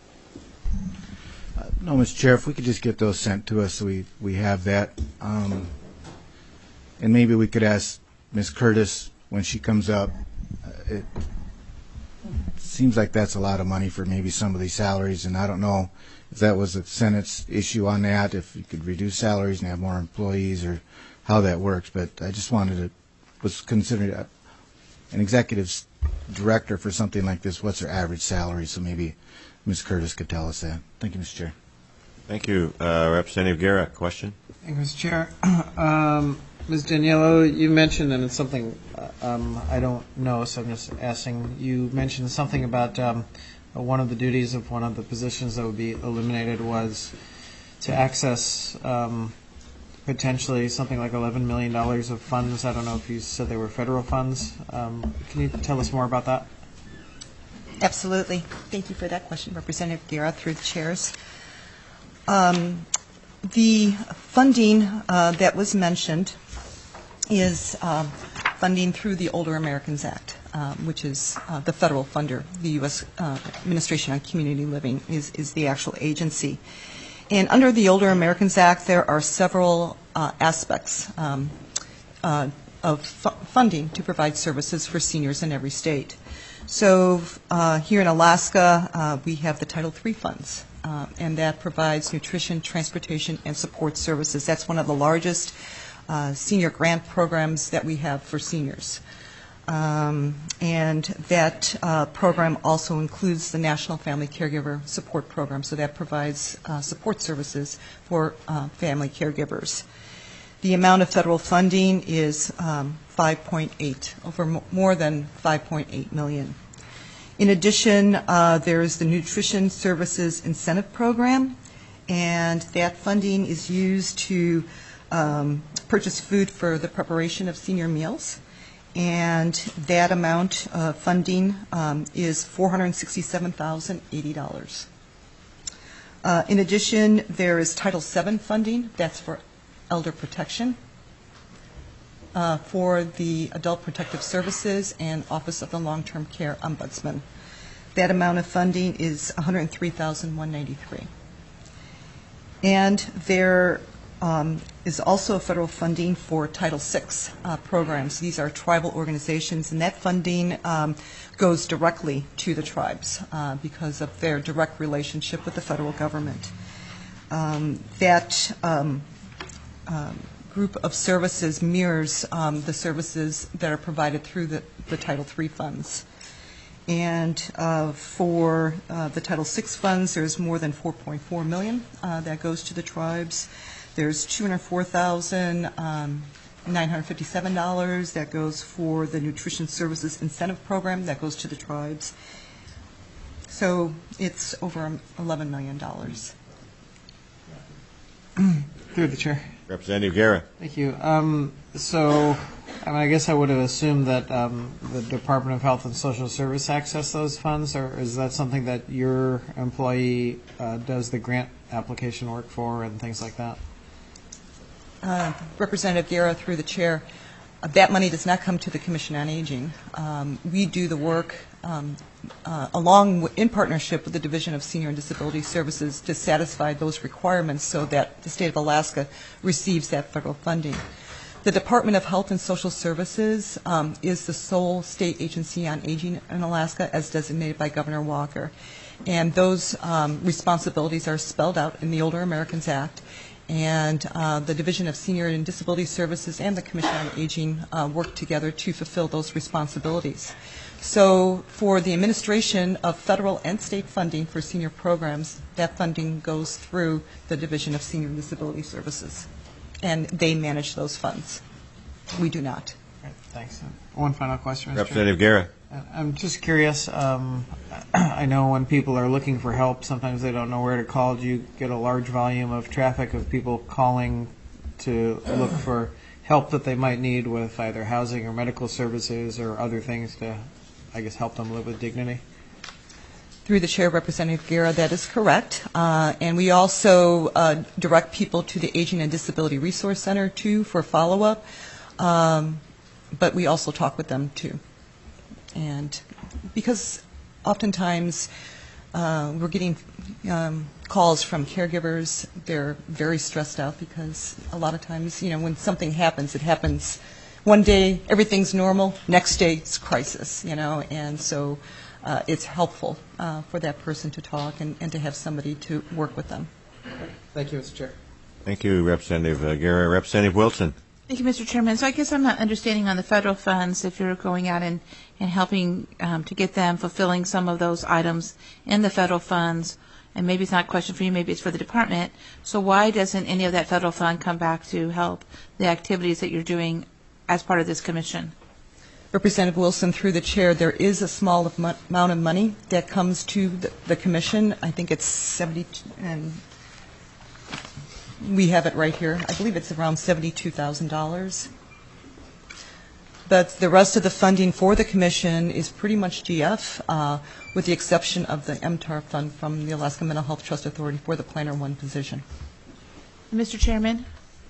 No, Mr. Chair, if we could just get those sent to us so we have that. And maybe we could ask Ms. Curtis when she comes up. It seems like that's a lot of money for maybe some of these salaries, and I don't know if that was the Senate's issue on that, if you could reduce salaries and have more employees or how that works. But I just was considering an executive director for something like this, what's their average salary? So maybe Ms. Curtis could tell us that. Thank you, Mr. Chair. Thank you. Representative Guerra, question? Thank you, Mr. Chair. Ms. Daniello, you mentioned, and it's something I don't know, so I'm just asking, you mentioned something about one of the duties of one of the positions that would be eliminated was to access potentially something like $11 million of funds. I don't know if you said they were federal funds. Can you tell us more about that? Absolutely. Thank you for that question, Representative Guerra, through the chairs. The funding that was mentioned is funding through the Older Americans Act, which is the federal funder. The U.S. Administration on Community Living is the actual agency. And under the Older Americans Act, there are several aspects of funding to provide services for seniors in every state. So here in Alaska, we have the Title III funds, and that provides nutrition, transportation, and support services. That's one of the largest senior grant programs that we have for seniors. And that program also includes the National Family Caregiver Support Program, so that provides support services for family caregivers. The amount of federal funding is 5.8, over more than 5.8 million. In addition, there is the Nutrition Services Incentive Program, and that funding is used to purchase food for the preparation of senior meals, and that amount of funding is $467,080. In addition, there is Title VII funding, that's for elder protection, for the Adult Protective Services and Office of the Long-Term Care Ombudsman. That amount of funding is $103,193. And there is also federal funding for Title VI programs. These are tribal organizations, and that funding goes directly to the tribes because of their direct relationship with the federal government. That group of services mirrors the services that are provided through the Title III funds. And for the Title VI funds, there's more than $4.4 million that goes to the tribes. There's $204,957 that goes for the Nutrition Services Incentive Program that goes to the tribes. So it's over $11 million. Through the chair. Representative Guerra. Thank you. So I guess I would have assumed that the Department of Health and Social Service access those funds, or is that something that your employee does the grant application work for and things like that? Representative Guerra, through the chair, that money does not come to the Commission on Aging. We do the work in partnership with the Division of Senior and Disability Services to satisfy those requirements so that the state of Alaska receives that federal funding. The Department of Health and Social Services is the sole state agency on aging in Alaska as designated by Governor Walker. And those responsibilities are spelled out in the Older Americans Act. And the Division of Senior and Disability Services and the Commission on Aging work together to fulfill those responsibilities. So for the administration of federal and state funding for senior programs, that funding goes through the Division of Senior and Disability Services. And they manage those funds. We do not. Right, thanks. One final question, Mr. Representative Guerra. I'm just curious. I know when people are looking for help, sometimes they don't know where to call. Do you get a large volume of traffic of people calling to look for help that they might need with either housing or medical services or other things to, I guess, help them live with dignity? Through the chair, Representative Guerra, that is correct. And we also direct people to the Aging and Disability Resource Center, too, for follow-up. But we also talk with them, too. And because oftentimes we're getting calls from caregivers, they're very stressed out because a lot of times, when something happens, it happens one day, everything's normal, next day it's crisis, and so it's helpful for that person to talk and to have somebody to work with them. Thank you, Mr. Chair. Thank you, Representative Guerra. Representative Wilson. Thank you, Mr. Chairman. So I guess I'm not understanding on the federal funds, if you're going out and helping to get them fulfilling some of those items in the federal funds, and maybe it's not a question for you, maybe it's for the department. So why doesn't any of that federal fund come back to help the activities that you're doing as part of this commission? Representative Wilson, through the chair, there is a small amount of money that comes to the commission. I think it's 70, and we have it right here. I believe it's around $72,000. But the rest of the funding for the commission is pretty much GF, with the exception of the MTAR fund from the Alaska Mental Health Trust Authority for the Planner 1 position. Mr. Chairman?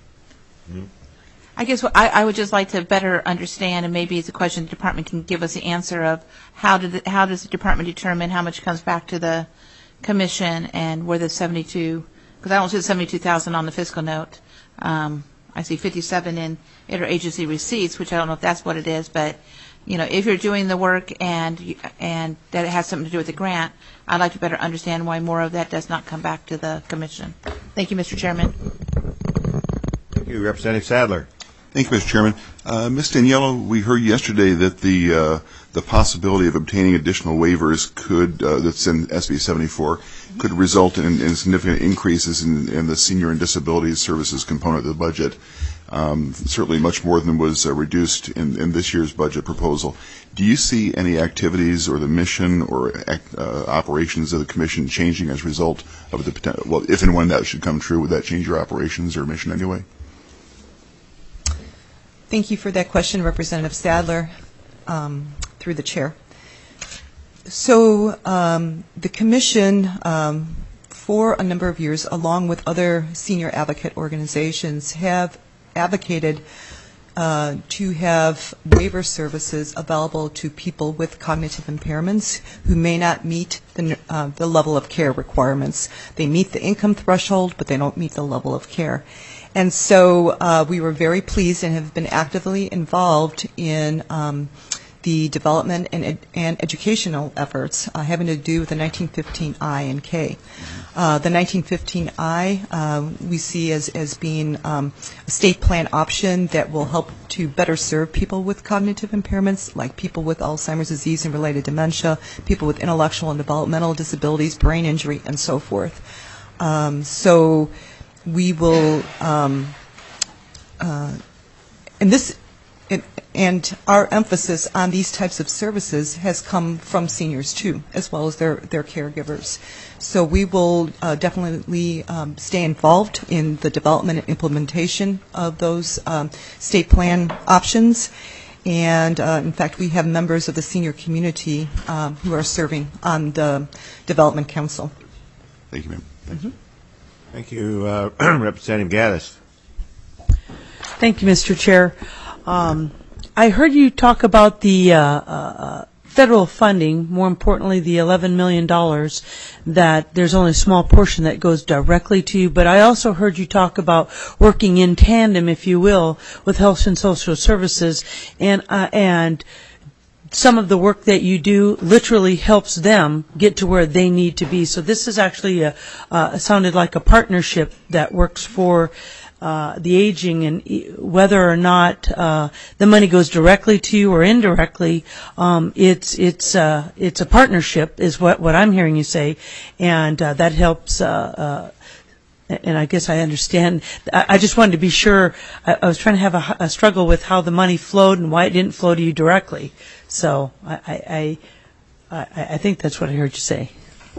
I guess I would just like to better understand, and maybe it's a question the department can give us the answer of, how does the department determine how much comes back to the commission, and where the 72, because I don't see the 72,000 on the fiscal note. I see 57 in interagency receipts, which I don't know if that's what it is, but if you're doing the work and that it has something to do with the grant, I'd like to better understand why more of that does not come back to the commission. Thank you, Mr. Chairman. Thank you, Representative Sadler. Thank you, Mr. Chairman. Ms. Daniello, we heard yesterday that the possibility of obtaining additional waivers that's in SB 74, could result in significant increases in the senior and disability services component of the budget. Certainly much more than was reduced in this year's budget proposal. Do you see any activities or the mission or operations of the commission changing as a result of the potential? Well, if and when that should come true, would that change your operations or mission anyway? Thank you for that question, Representative Sadler, through the chair. So the commission, for a number of years, along with other senior advocate organizations, have advocated to have waiver services available to people with cognitive impairments who may not meet the level of care requirements. They meet the income threshold, but they don't meet the level of care. And so we were very pleased and have been actively involved in the development and educational efforts having to do with the 1915I and K. The 1915I we see as being a state plan option that will help to better serve people with cognitive impairments, like people with Alzheimer's disease and related dementia, people with intellectual and developmental disabilities, brain injury, and so forth. So we will, and our emphasis on these types of services has come from seniors too, as well as their caregivers. So we will definitely stay involved in the development and implementation of those state plan options. And in fact, we have members of the senior community who are serving on the Development Council. Thank you, ma'am. Mm-hmm. Thank you, Representative Gaddis. Thank you, Mr. Chair. I heard you talk about the federal funding, more importantly the $11 million, that there's only a small portion that goes directly to you, but I also heard you talk about working in tandem, if you will, with Health and Social Services, and some of the work that you do literally helps them get to where they need to be. So this is actually sounded like a partnership that works for the aging, and whether or not the money goes directly to you or indirectly, it's a partnership, is what I'm hearing you say, and that helps. And I guess I understand. I just wanted to be sure. I was trying to have a struggle with how the money flowed and why it didn't flow to you directly. So I think that's what I heard you say.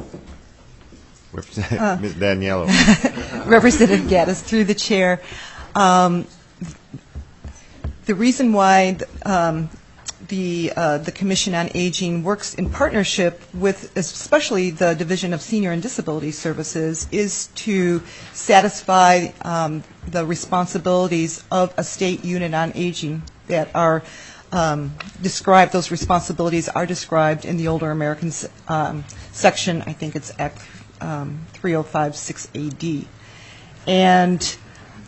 Ms. Daniello. Representative Gaddis, through the chair. The reason why the Commission on Aging works in partnership with especially the Division of Senior and Disability Services is to satisfy the responsibilities of a state unit on aging that are described. Those responsibilities are described in the Older Americans section. I think it's Act 3056AD. And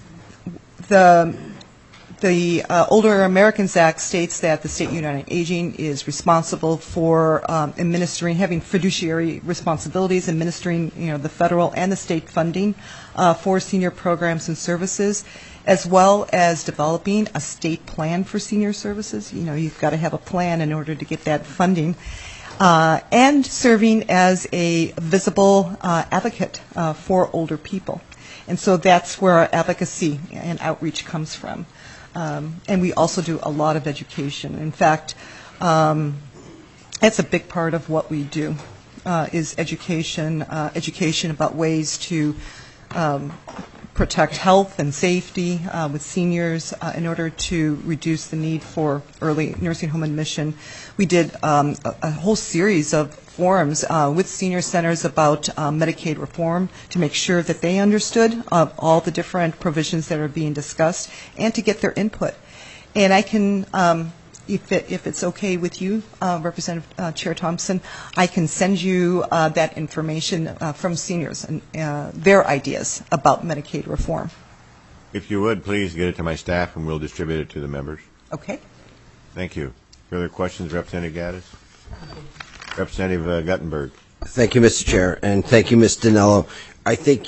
the Older Americans Act states that the State Unit on Aging is responsible for administering, having fiduciary responsibilities, administering, the federal and the state funding for senior programs and services. as well as developing a state plan for senior services. You know, you've got to have a plan in order to get that funding. And serving as a visible advocate for older people. And so that's where our advocacy and outreach comes from. And we also do a lot of education. In fact, that's a big part of what we do, is education about ways to protect health and safety with seniors in order to reduce the need for early nursing home admission. We did a whole series of forums with senior centers about Medicaid reform to make sure that they understood all the different provisions that are being discussed and to get their input. And I can, if it's okay with you, Representative Chair Thompson, I can send you that information from seniors and their ideas about Medicaid reform. If you would, please get it to my staff and we'll distribute it to the members. Okay. Thank you. Further questions, Representative Gaddis? Representative Guttenberg. Thank you, Mr. Chair, and thank you, Ms. Dinello. I think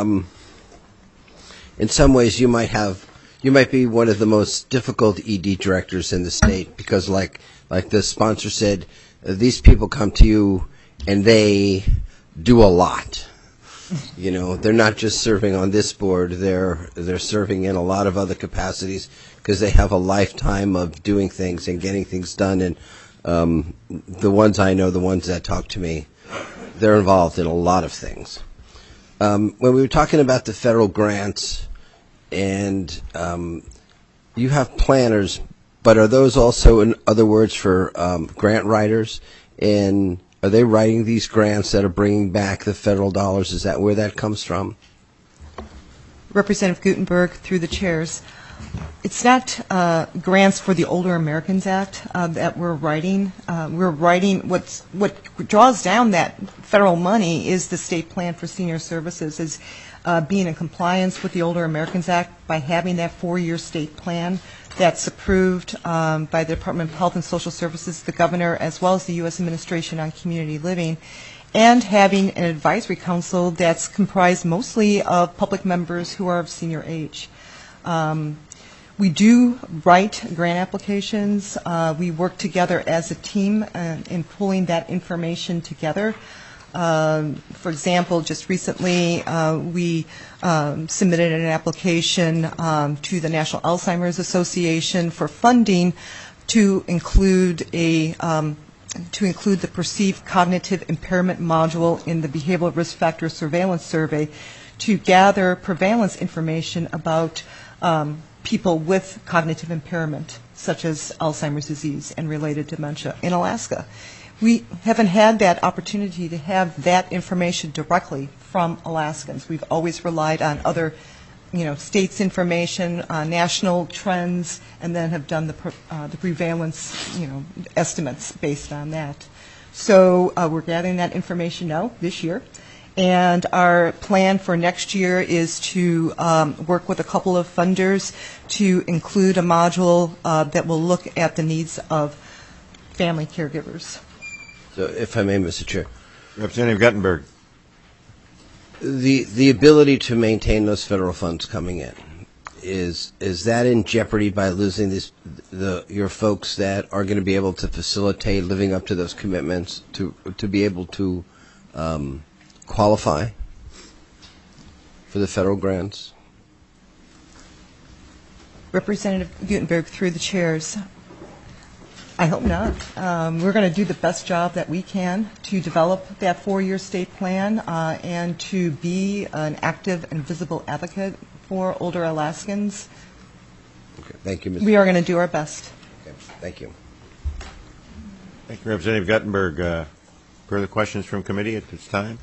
in some ways you might be one of the most difficult ED directors in the state because, like the sponsor said, these people come to you and they do a lot. You know, they're not just serving on this board; they're serving in a lot of other capacities because they have a lifetime of doing things and getting things done. And the ones I know, the ones that talk to me, they're involved in a lot of things. When we were talking about the federal grants, and you have planners, but are those also, in other words, for grant writers? And are they writing these grants that are bringing back the federal dollars? Is that where that comes from? Representative Guttenberg, through the chairs. It's not grants for the Older Americans Act that we're writing. We're writing what draws down that federal money is the state plan for senior services, is being in compliance with the Older Americans Act by having that 4-year state plan that's approved by the Department of Health and Social Services, the governor, as well as the U.S. Administration on Community Living, and having an advisory council that's comprised mostly of public members who are of senior age. We do write grant applications. We work together as a team in pulling that information together. For example, just recently we submitted an application to the National Alzheimer's Association for funding to include the perceived cognitive impairment module in the behavioral risk factor surveillance survey to gather prevalence information about people with cognitive impairment, such as Alzheimer's disease and related dementia in Alaska. We haven't had that opportunity to have that information directly from Alaskans. We've always relied on other, states' information, national trends, and then have done the prevalence, estimates based on that. So we're gathering that information now this year. And our plan for next year is to work with a couple of funders to include a module that will look at the needs of family caregivers. So, if I may, Mr. Chair. Representative Guttenberg. The ability to maintain those federal funds coming in, is that in jeopardy by losing your folks that are going to be able to facilitate living up to those commitments to be able to qualify for the federal grants? Representative Guttenberg, through the chairs. I hope not. We're going to do the best job that we can to develop that 4-year state plan and to be an active and visible advocate for older Alaskans. Okay, thank you, Ms. We are going to do our best. Okay, thank you. Thank you, Representative Guttenberg. Further questions from committee at this time?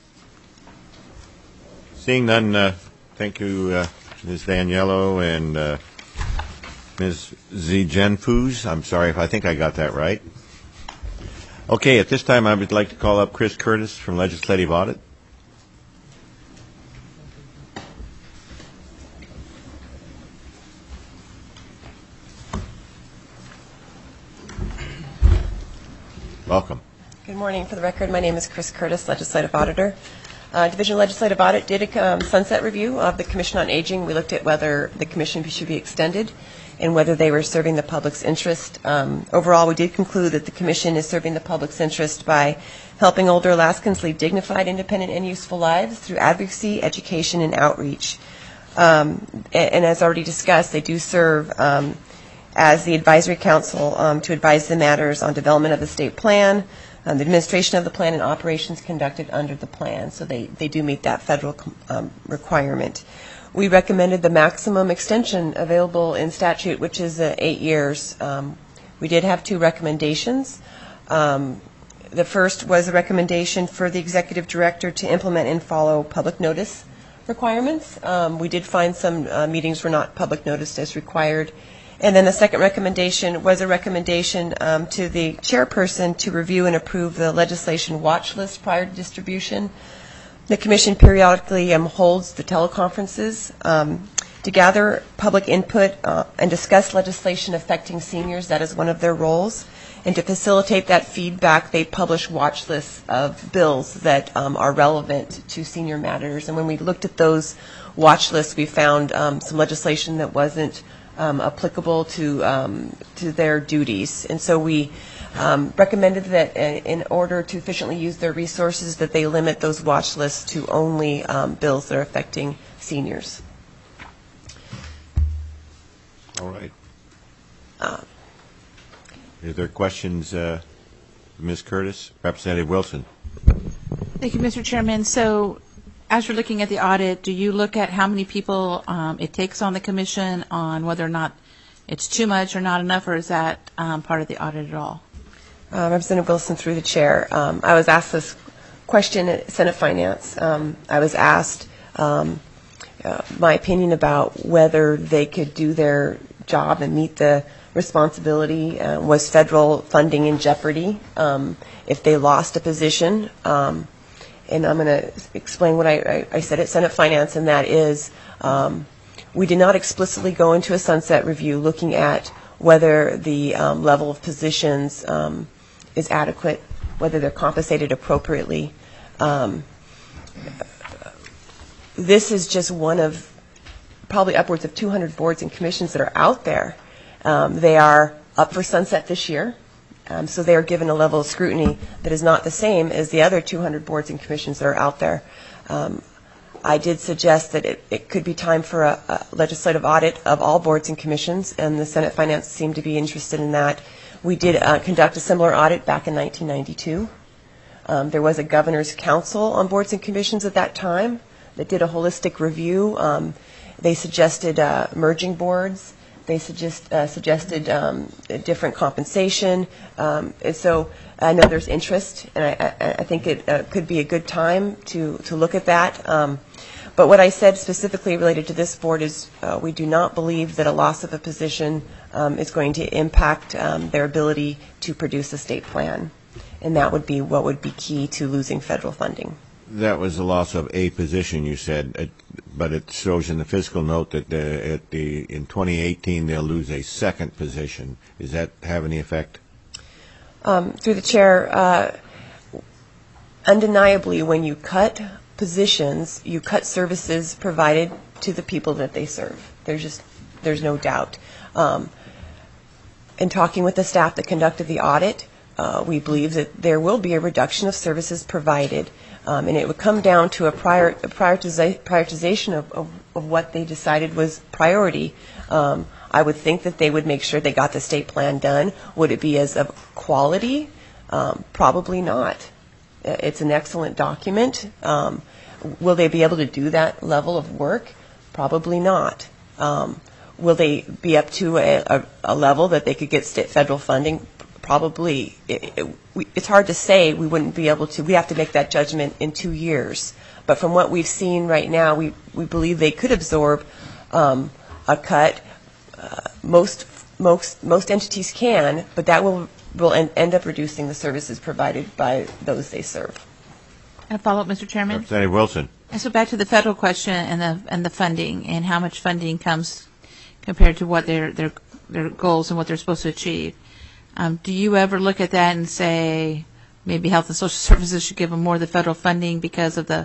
Seeing none, thank you, Ms. Daniello and Ms. Zigenfus. I'm sorry if I think I got that right. Okay, at this time I would like to call up Chris Curtis from Legislative Audit. Welcome. Good morning. For the record, my name is Chris Curtis, Legislative Auditor. Division of Legislative Audit did a sunset review of the Commission on Aging. We looked at whether the commission should be extended and whether they were serving the public's interest. Overall, we did conclude that the commission is serving the public's interest by helping older Alaskans lead dignified, independent, and useful lives through advocacy, education, and outreach. And as already discussed, they do serve as the advisory council to advise the matters on development of the state plan, the administration of the plan, and operations conducted under the plan. So they do meet that federal requirement. We recommended the maximum extension available in statute, which is 8 years. We did have 2 recommendations. The first was a recommendation for the executive director to implement and follow public notice requirements. We did find some meetings were not public noticed as required. And then the second recommendation was a recommendation to the chairperson to review and approve the legislation watch list prior to distribution. The commission periodically holds the teleconferences to gather public input and discuss legislation affecting seniors. That is one of their roles. And to facilitate that feedback, they publish watch lists of bills that are relevant to senior matters. And when we looked at those watch lists, we found some legislation that wasn't applicable to their duties. And so we recommended that in order to efficiently use their resources, that they limit those watch lists to only bills that are affecting seniors. All right. Are there questions, Ms. Curtis? Representative Wilson. Thank you, Mr. Chairman. So as you're looking at the audit, do you look at how many people it takes on the commission on whether or not it's too much or not enough, or is that part of the audit at all? Representative Wilson, through the chair. I was asked this question at Senate Finance. I was asked my opinion about whether they could do their job and meet the responsibility. Was federal funding in jeopardy if they lost a position? And I'm going to explain what I said at Senate Finance, and that is we did not explicitly go into a sunset review looking at whether the level of positions is adequate, whether they're compensated appropriately. This is just one of probably upwards of 200 boards and commissions that are out there. They are up for sunset this year, so they are given a level of scrutiny that is not the same as the other 200 boards and commissions that are out there. I did suggest that it could be time for a legislative audit of all boards and commissions, and the Senate Finance seemed to be interested in that. We did conduct a similar audit back in 1992. There was a governor's council on boards and commissions at that time that did a holistic review. They suggested merging boards. They suggested different compensation. And so I know there's interest, and I think it could be a good time to look at that. But what I said specifically related to this board is we do not believe that a loss of a position is going to impact their ability to produce a state plan. And that would be what would be key to losing federal funding. That was the loss of a position, you said, but it shows in the fiscal note that in 2018 they'll lose a second position. Does that have any effect? Through the chair, undeniably, when you cut positions, you cut services provided to the people that they serve. There's no doubt. In talking with the staff that conducted the audit, we believe that there will be a reduction of services provided. And it would come down to a prioritization of what they decided was priority. I would think that they would make sure they got the state plan done. Would it be as of quality? Probably not. It's an excellent document. Will they be able to do that level of work? Probably not. Will they be up to a level that they could get federal funding? Probably. It's hard to say. We wouldn't be able to. We have to make that judgment in 2 years. But from what we've seen right now, we believe they could absorb a cut. Most entities can, but that will end up reducing the services provided by those they serve. A follow-up, Mr. Chairman? Representative Wilson. And so back to the federal question and the funding and how much funding comes compared to what their goals and what they're supposed to achieve. Do you ever look at that and say maybe Health and Social Services should give them more of the federal funding because of the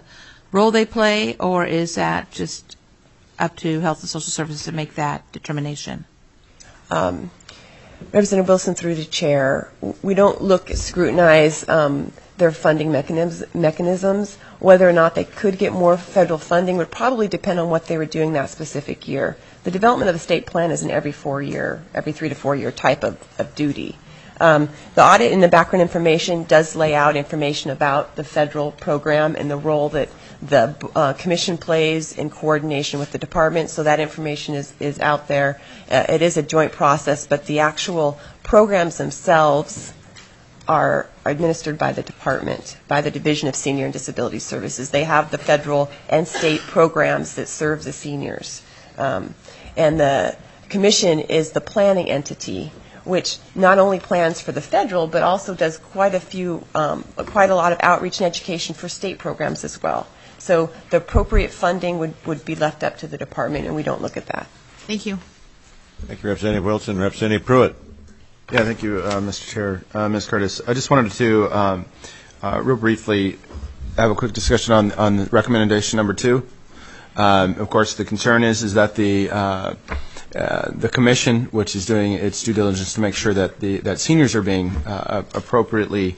role they play, or is that just up to Health and Social Services to make that determination? Representative Wilson, through the chair, we don't scrutinize their funding mechanisms. Whether or not they could get more federal funding would probably depend on what they were doing that specific year. The development of the state plan is an every 3 to 4 year type of duty. The audit in the background information does lay out information about the federal program and the role that the commission plays in coordination with the department, so that information is out there. It is a joint process, but the actual programs themselves are administered by the department, by the Division of Senior and Disability Services. They have the federal and state programs that serve the seniors. And the commission is the planning entity, which not only plans for the federal, but also does quite a lot of outreach and education for state programs as well. So the appropriate funding would be left up to the department, and we don't look at that. Thank you. Thank you, Representative Wilson. Representative Pruitt. Yeah, thank you, Mr. Chair. Ms. Curtis, I just wanted to real briefly have a quick discussion on recommendation number 2. Of course, the concern is that the commission, which is doing its due diligence to make sure that that seniors are being appropriately,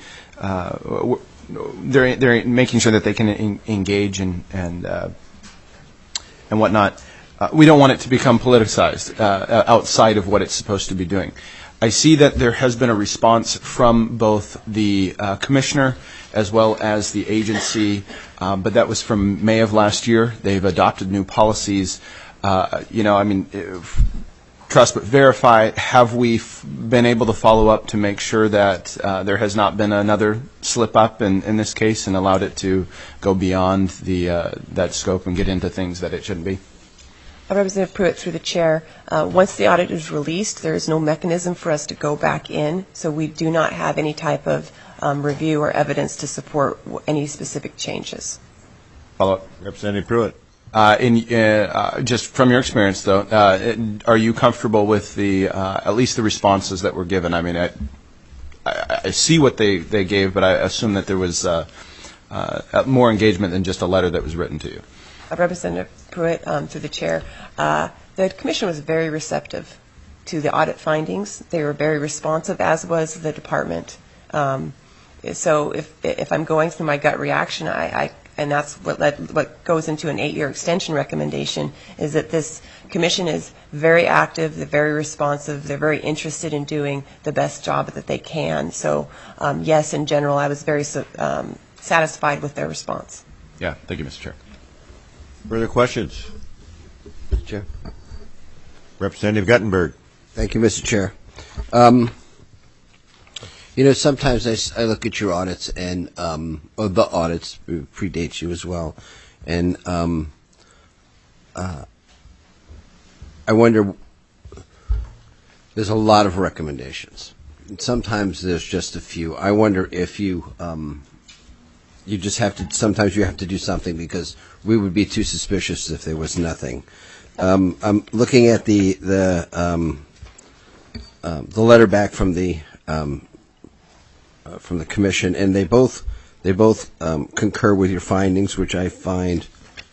they're making sure that they can engage and whatnot. We don't want it to become politicized outside of what it's supposed to be doing. I see that there has been a response from both the commissioner as well as the agency, but that was from May of last year. They've adopted new policies. Trust but verify. Have we been able to follow up to make sure that there has not been another slip up in this case and allowed it to go beyond that scope and get into things that it shouldn't be? Representative Pruitt, through the chair, once the audit is released, there is no mechanism for us to go back in, so we do not have any type of review or evidence to support any specific changes. Follow up. Representative Pruitt. Just from your experience, though, are you comfortable with at least the responses that were given? I mean, I see what they gave, but I assume that there was more engagement than just a letter that was written to you. Representative Pruitt, through the chair, the commission was very receptive to the audit findings. They were very responsive, as was the department. So if I'm going through my gut reaction, and that's what goes into an 8-year extension recommendation, is that this commission is very active, they're very responsive, they're very interested in doing the best job that they can. So yes, in general, I was very satisfied with their response. Yeah, thank you, Mr. Chair. Further questions? Mr. Chair. Representative Guttenberg. Thank you, Mr. Chair. Sometimes I look at your audits and the audits predates you as well, and I wonder. There's a lot of recommendations. And sometimes there's just a few. I wonder if you just have to. Sometimes you have to do something because we would be too suspicious if there was nothing. I'm looking at the letter back from the commission, and they both concur with your findings, which I find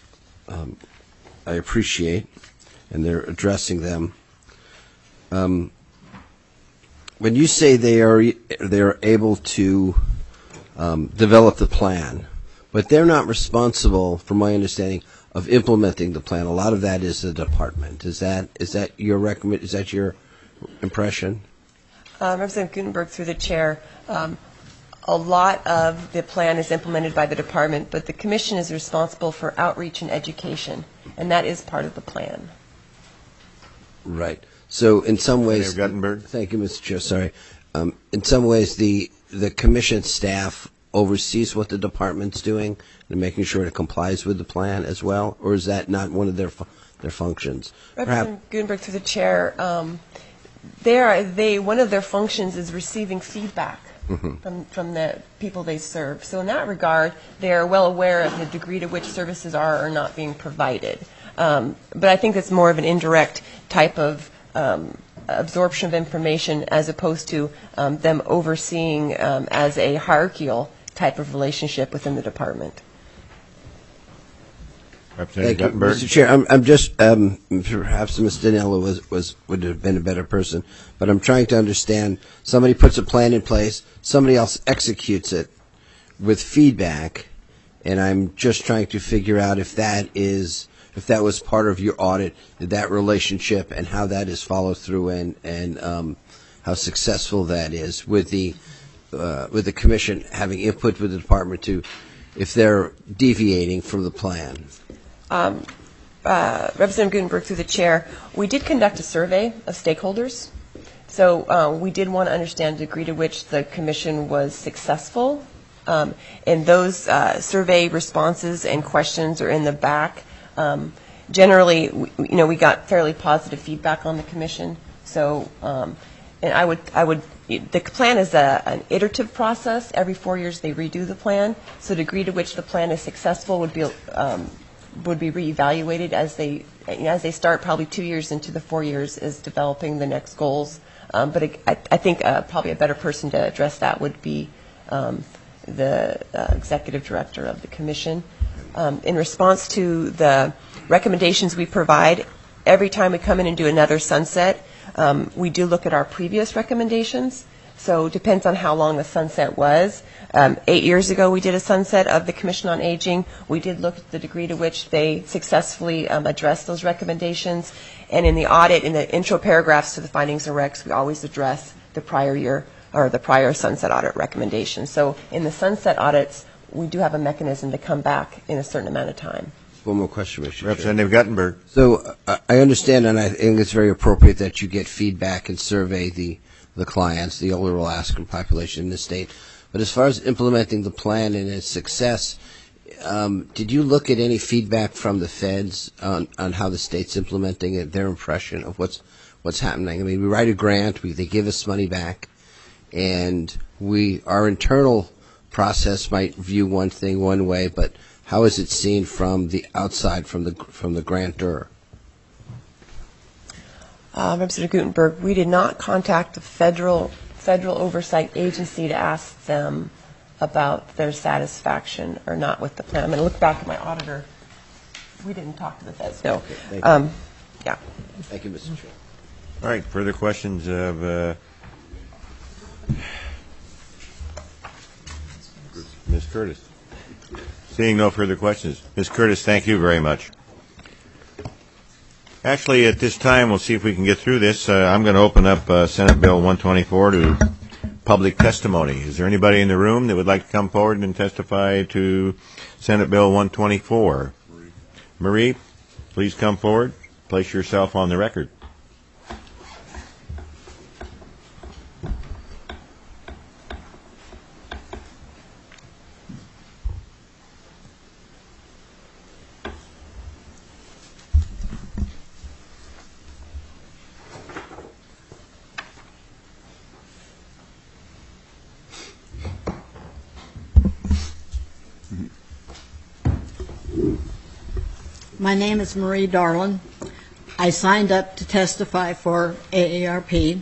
I appreciate, and they're addressing them. When you say they are able to develop the plan, but they're not responsible, from my understanding, of implementing the plan. A lot of that is the department. Is that your Is that your impression? Representative Gutenberg, through the chair, a lot of the plan is implemented by the department, but the commission is responsible for outreach and education, and that is part of the plan. Right. So in some ways, Guttenberg. Thank you, Mr. Chair. Sorry. In some ways, the commission staff oversees what the department's doing and making sure it complies with the plan as well, or is that not one of their functions? Representative Gutenberg, through the chair, one of their functions is receiving feedback from the people they serve. So in that regard, they are well aware of the degree to which services are or not being provided. But I think that's more of an indirect type of absorption of information as opposed to them overseeing as a hierarchical type of relationship within the department. Representative Thank you, Guttenberg. Mr. Chair. I'm just perhaps Ms. Danella would have been a better person, but I'm trying to understand. Somebody puts a plan in place, somebody else executes it with feedback, and I'm just trying to figure out if that was part of your audit, that relationship, and how that is followed through, and how successful that is with the commission having input with the department to if they're deviating from the plan. Representative Gutenberg, through the chair, we did conduct a survey of stakeholders. So we did want to understand the degree to which the commission was successful. And those survey responses and questions are in the back. Generally, we got fairly positive feedback on the commission. So, and I would. The plan is an iterative process. Every 4 years they redo the plan. So the degree to which the plan is successful would be reevaluated as they start probably 2 years into the 4 years is developing the next goals. But I think probably a better person to address that would be the executive director of the commission. In response to the recommendations we provide, every time we come in and do another sunset, we do look at our previous recommendations. So it depends on how long the sunset was. 8 years ago, we did a sunset of the Commission on Aging. We did look at the degree to which they successfully addressed those recommendations. And in the audit, in the intro paragraphs to the findings and recs, we always address the prior year or the prior sunset audit recommendations. So in the sunset audits, we do have a mechanism to come back in a certain amount of time. One more question, Mr. Chair. Representative Guttenberg. So I understand, and I think it's very appropriate that you get feedback and survey the clients, the older Alaskan population in the state. But as far as implementing the plan and its success, did you look at any feedback from the feds on how the state's implementing it, their impression of what's happening? I mean, we write a grant, they give us money back, and our internal process might view one thing one way, but how is it seen from the outside, from the grantor? Representative Gutenberg, we did not contact the federal oversight agency to ask them about their satisfaction or not with the plan. I'm going to look back at my auditor. We didn't talk to the feds. No. Okay, thank you. Yeah. Thank you, Mr. Chair. All right. Further questions of Ms. Curtis? Seeing no further questions. Ms. Curtis, thank you very much. Actually, at this time, we'll see if we can get through this. I'm going to open up Senate Bill 124 to public testimony. Is there anybody in the room that would like to come forward and testify to Senate Bill 124? Marie, please come forward. Place yourself on the record. My name is Marie Darlin. I signed up to testify for AARP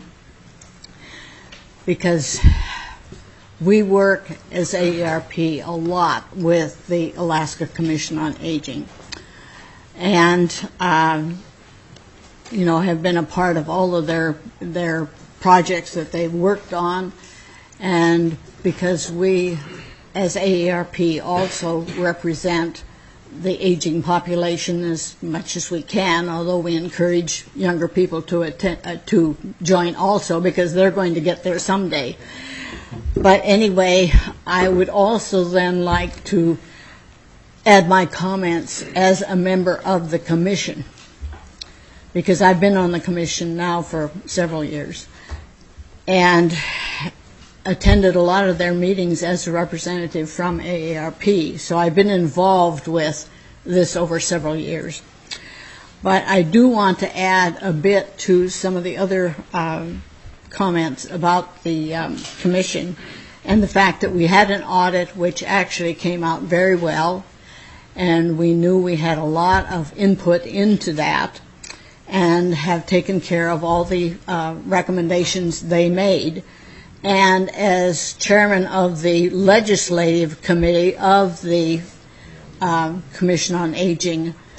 because we work as AARP a lot with the Alaska Commission on Aging and have been a part of all of their projects that they've worked on, and because we as AARP also represent the aging population as much as we can, although we encourage younger people to join also because they're going to get there someday. But anyway, I would also then like to add my comments as a member of the commission, because I've been on the commission now for several years and attended a lot of their meetings as a representative from AARP. So I've been involved with this over several years. But I do want to add a bit to some of the other comments about the commission and the fact that we had an audit which actually came out very well, and we knew we had a lot of input into that and have taken care of all the recommendations they made. And as chairman of the legislative committee of the Commission on Aging,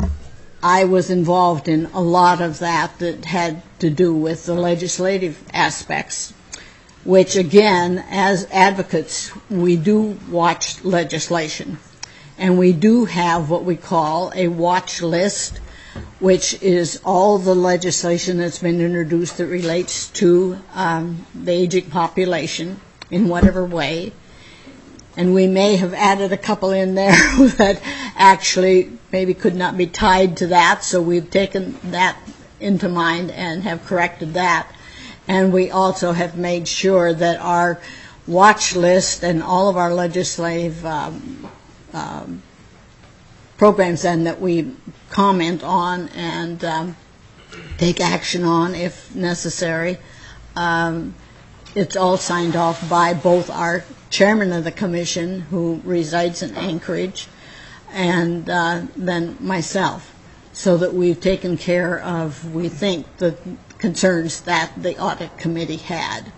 I was involved in a lot of that had to do with the legislative aspects, which again, as advocates, we do watch legislation. And we do have what we call a watch list, which is all the legislation that's been introduced that relates to the aging population in whatever way. And we may have added a couple in there that actually maybe could not be tied to that, so we've taken that into mind and have corrected that. And we also have made sure that our watch list and all of our legislative programs then that we comment on and take action on if necessary, it's all signed off by both our chairman of the commission, who resides in Anchorage, and then myself, so that we've taken care of, we think, the concerns that the audit committee had.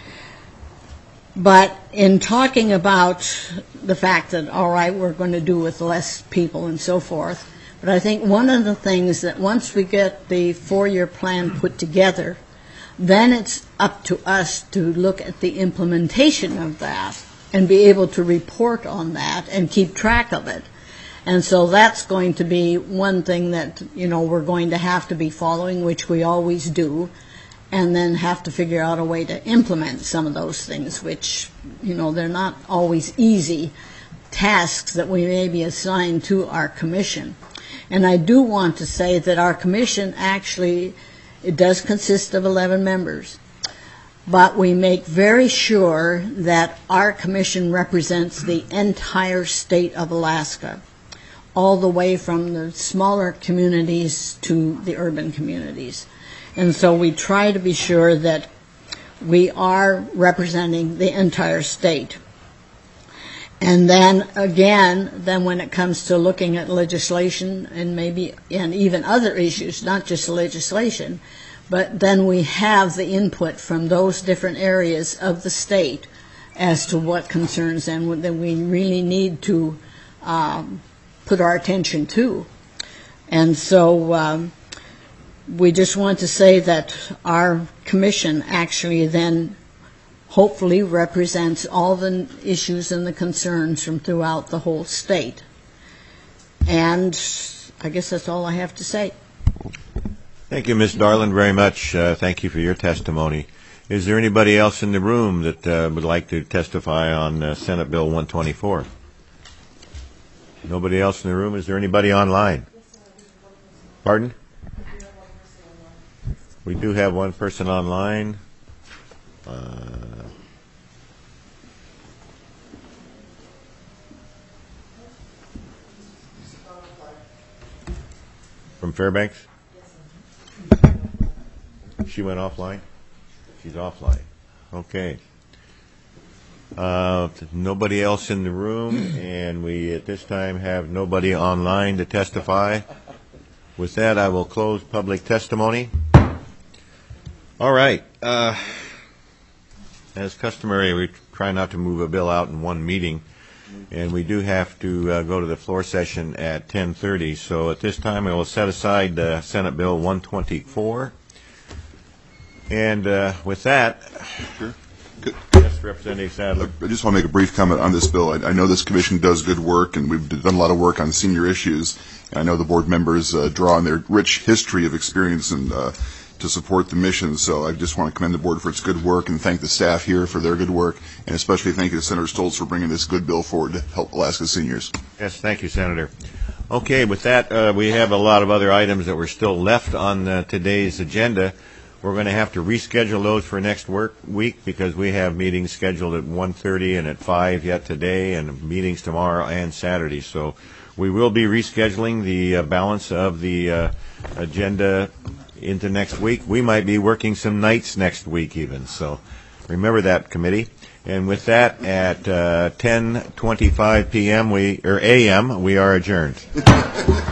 But in talking about the fact that, all right, we're going to do with less people and so forth, but I think one of the things that once we get the 4-year plan put together, then it's up to us to look at the implementation of that and be able to report on that and keep track of it. And so that's going to be one thing that, we're going to have to be following, which we always do, and then have to figure out a way to implement some of those things, which, they're not always easy tasks that we may be assigned to our commission. And I do want to say that our commission actually, it does consist of 11 members. But we make very sure that our commission represents the entire state of Alaska, all the way from the smaller communities to the urban communities. And so we try to be sure that we are representing the entire state. And then again, when it comes to looking at legislation and even other issues, not just legislation, but then we have the input from those different areas of the state as to what concerns them that we really need to put our attention to. And so we just want to say that our commission actually then hopefully represents all the issues and the concerns from throughout the whole state. And I guess that's all I have to say. Thank you, Ms. Darland, very much. Thank you for your testimony. Is there anybody else in the room that would like to testify on Senate Bill 124? Nobody else in the room? Is there anybody online? Pardon? We do have one person online. From Fairbanks? She went offline? She's offline. Okay. Nobody else in the room, and we at this time have nobody online to testify. With that, I will close public testimony. All right. As customary, we try not to move a bill out in one meeting, and we do have to go to the floor session at 10:30. So at this time, I will set aside Senate Bill 124. And with that, sure. Yes, Representative Sadler. I just want to make a brief comment on this bill. I know this commission does good work, and we've done a lot of work on senior issues. I know the board members draw on their rich history of experience and to support the mission. So I just want to commend the board for its good work and thank the staff here for their good work, and especially thank you to Senator Stoltz for bringing this good bill forward to help Alaska seniors. Yes, thank you, Senator. Okay, with that, we have a lot of other items that were still left on today's agenda. We're going to have to reschedule those for next week because we have meetings scheduled at 1:30 and at 5 yet today, and meetings tomorrow and Saturday. So we will be rescheduling the balance of the agenda into next week. We might be working some nights next week even. So remember that, committee. And with that, at 10:25 p.m. a.m. we are adjourned.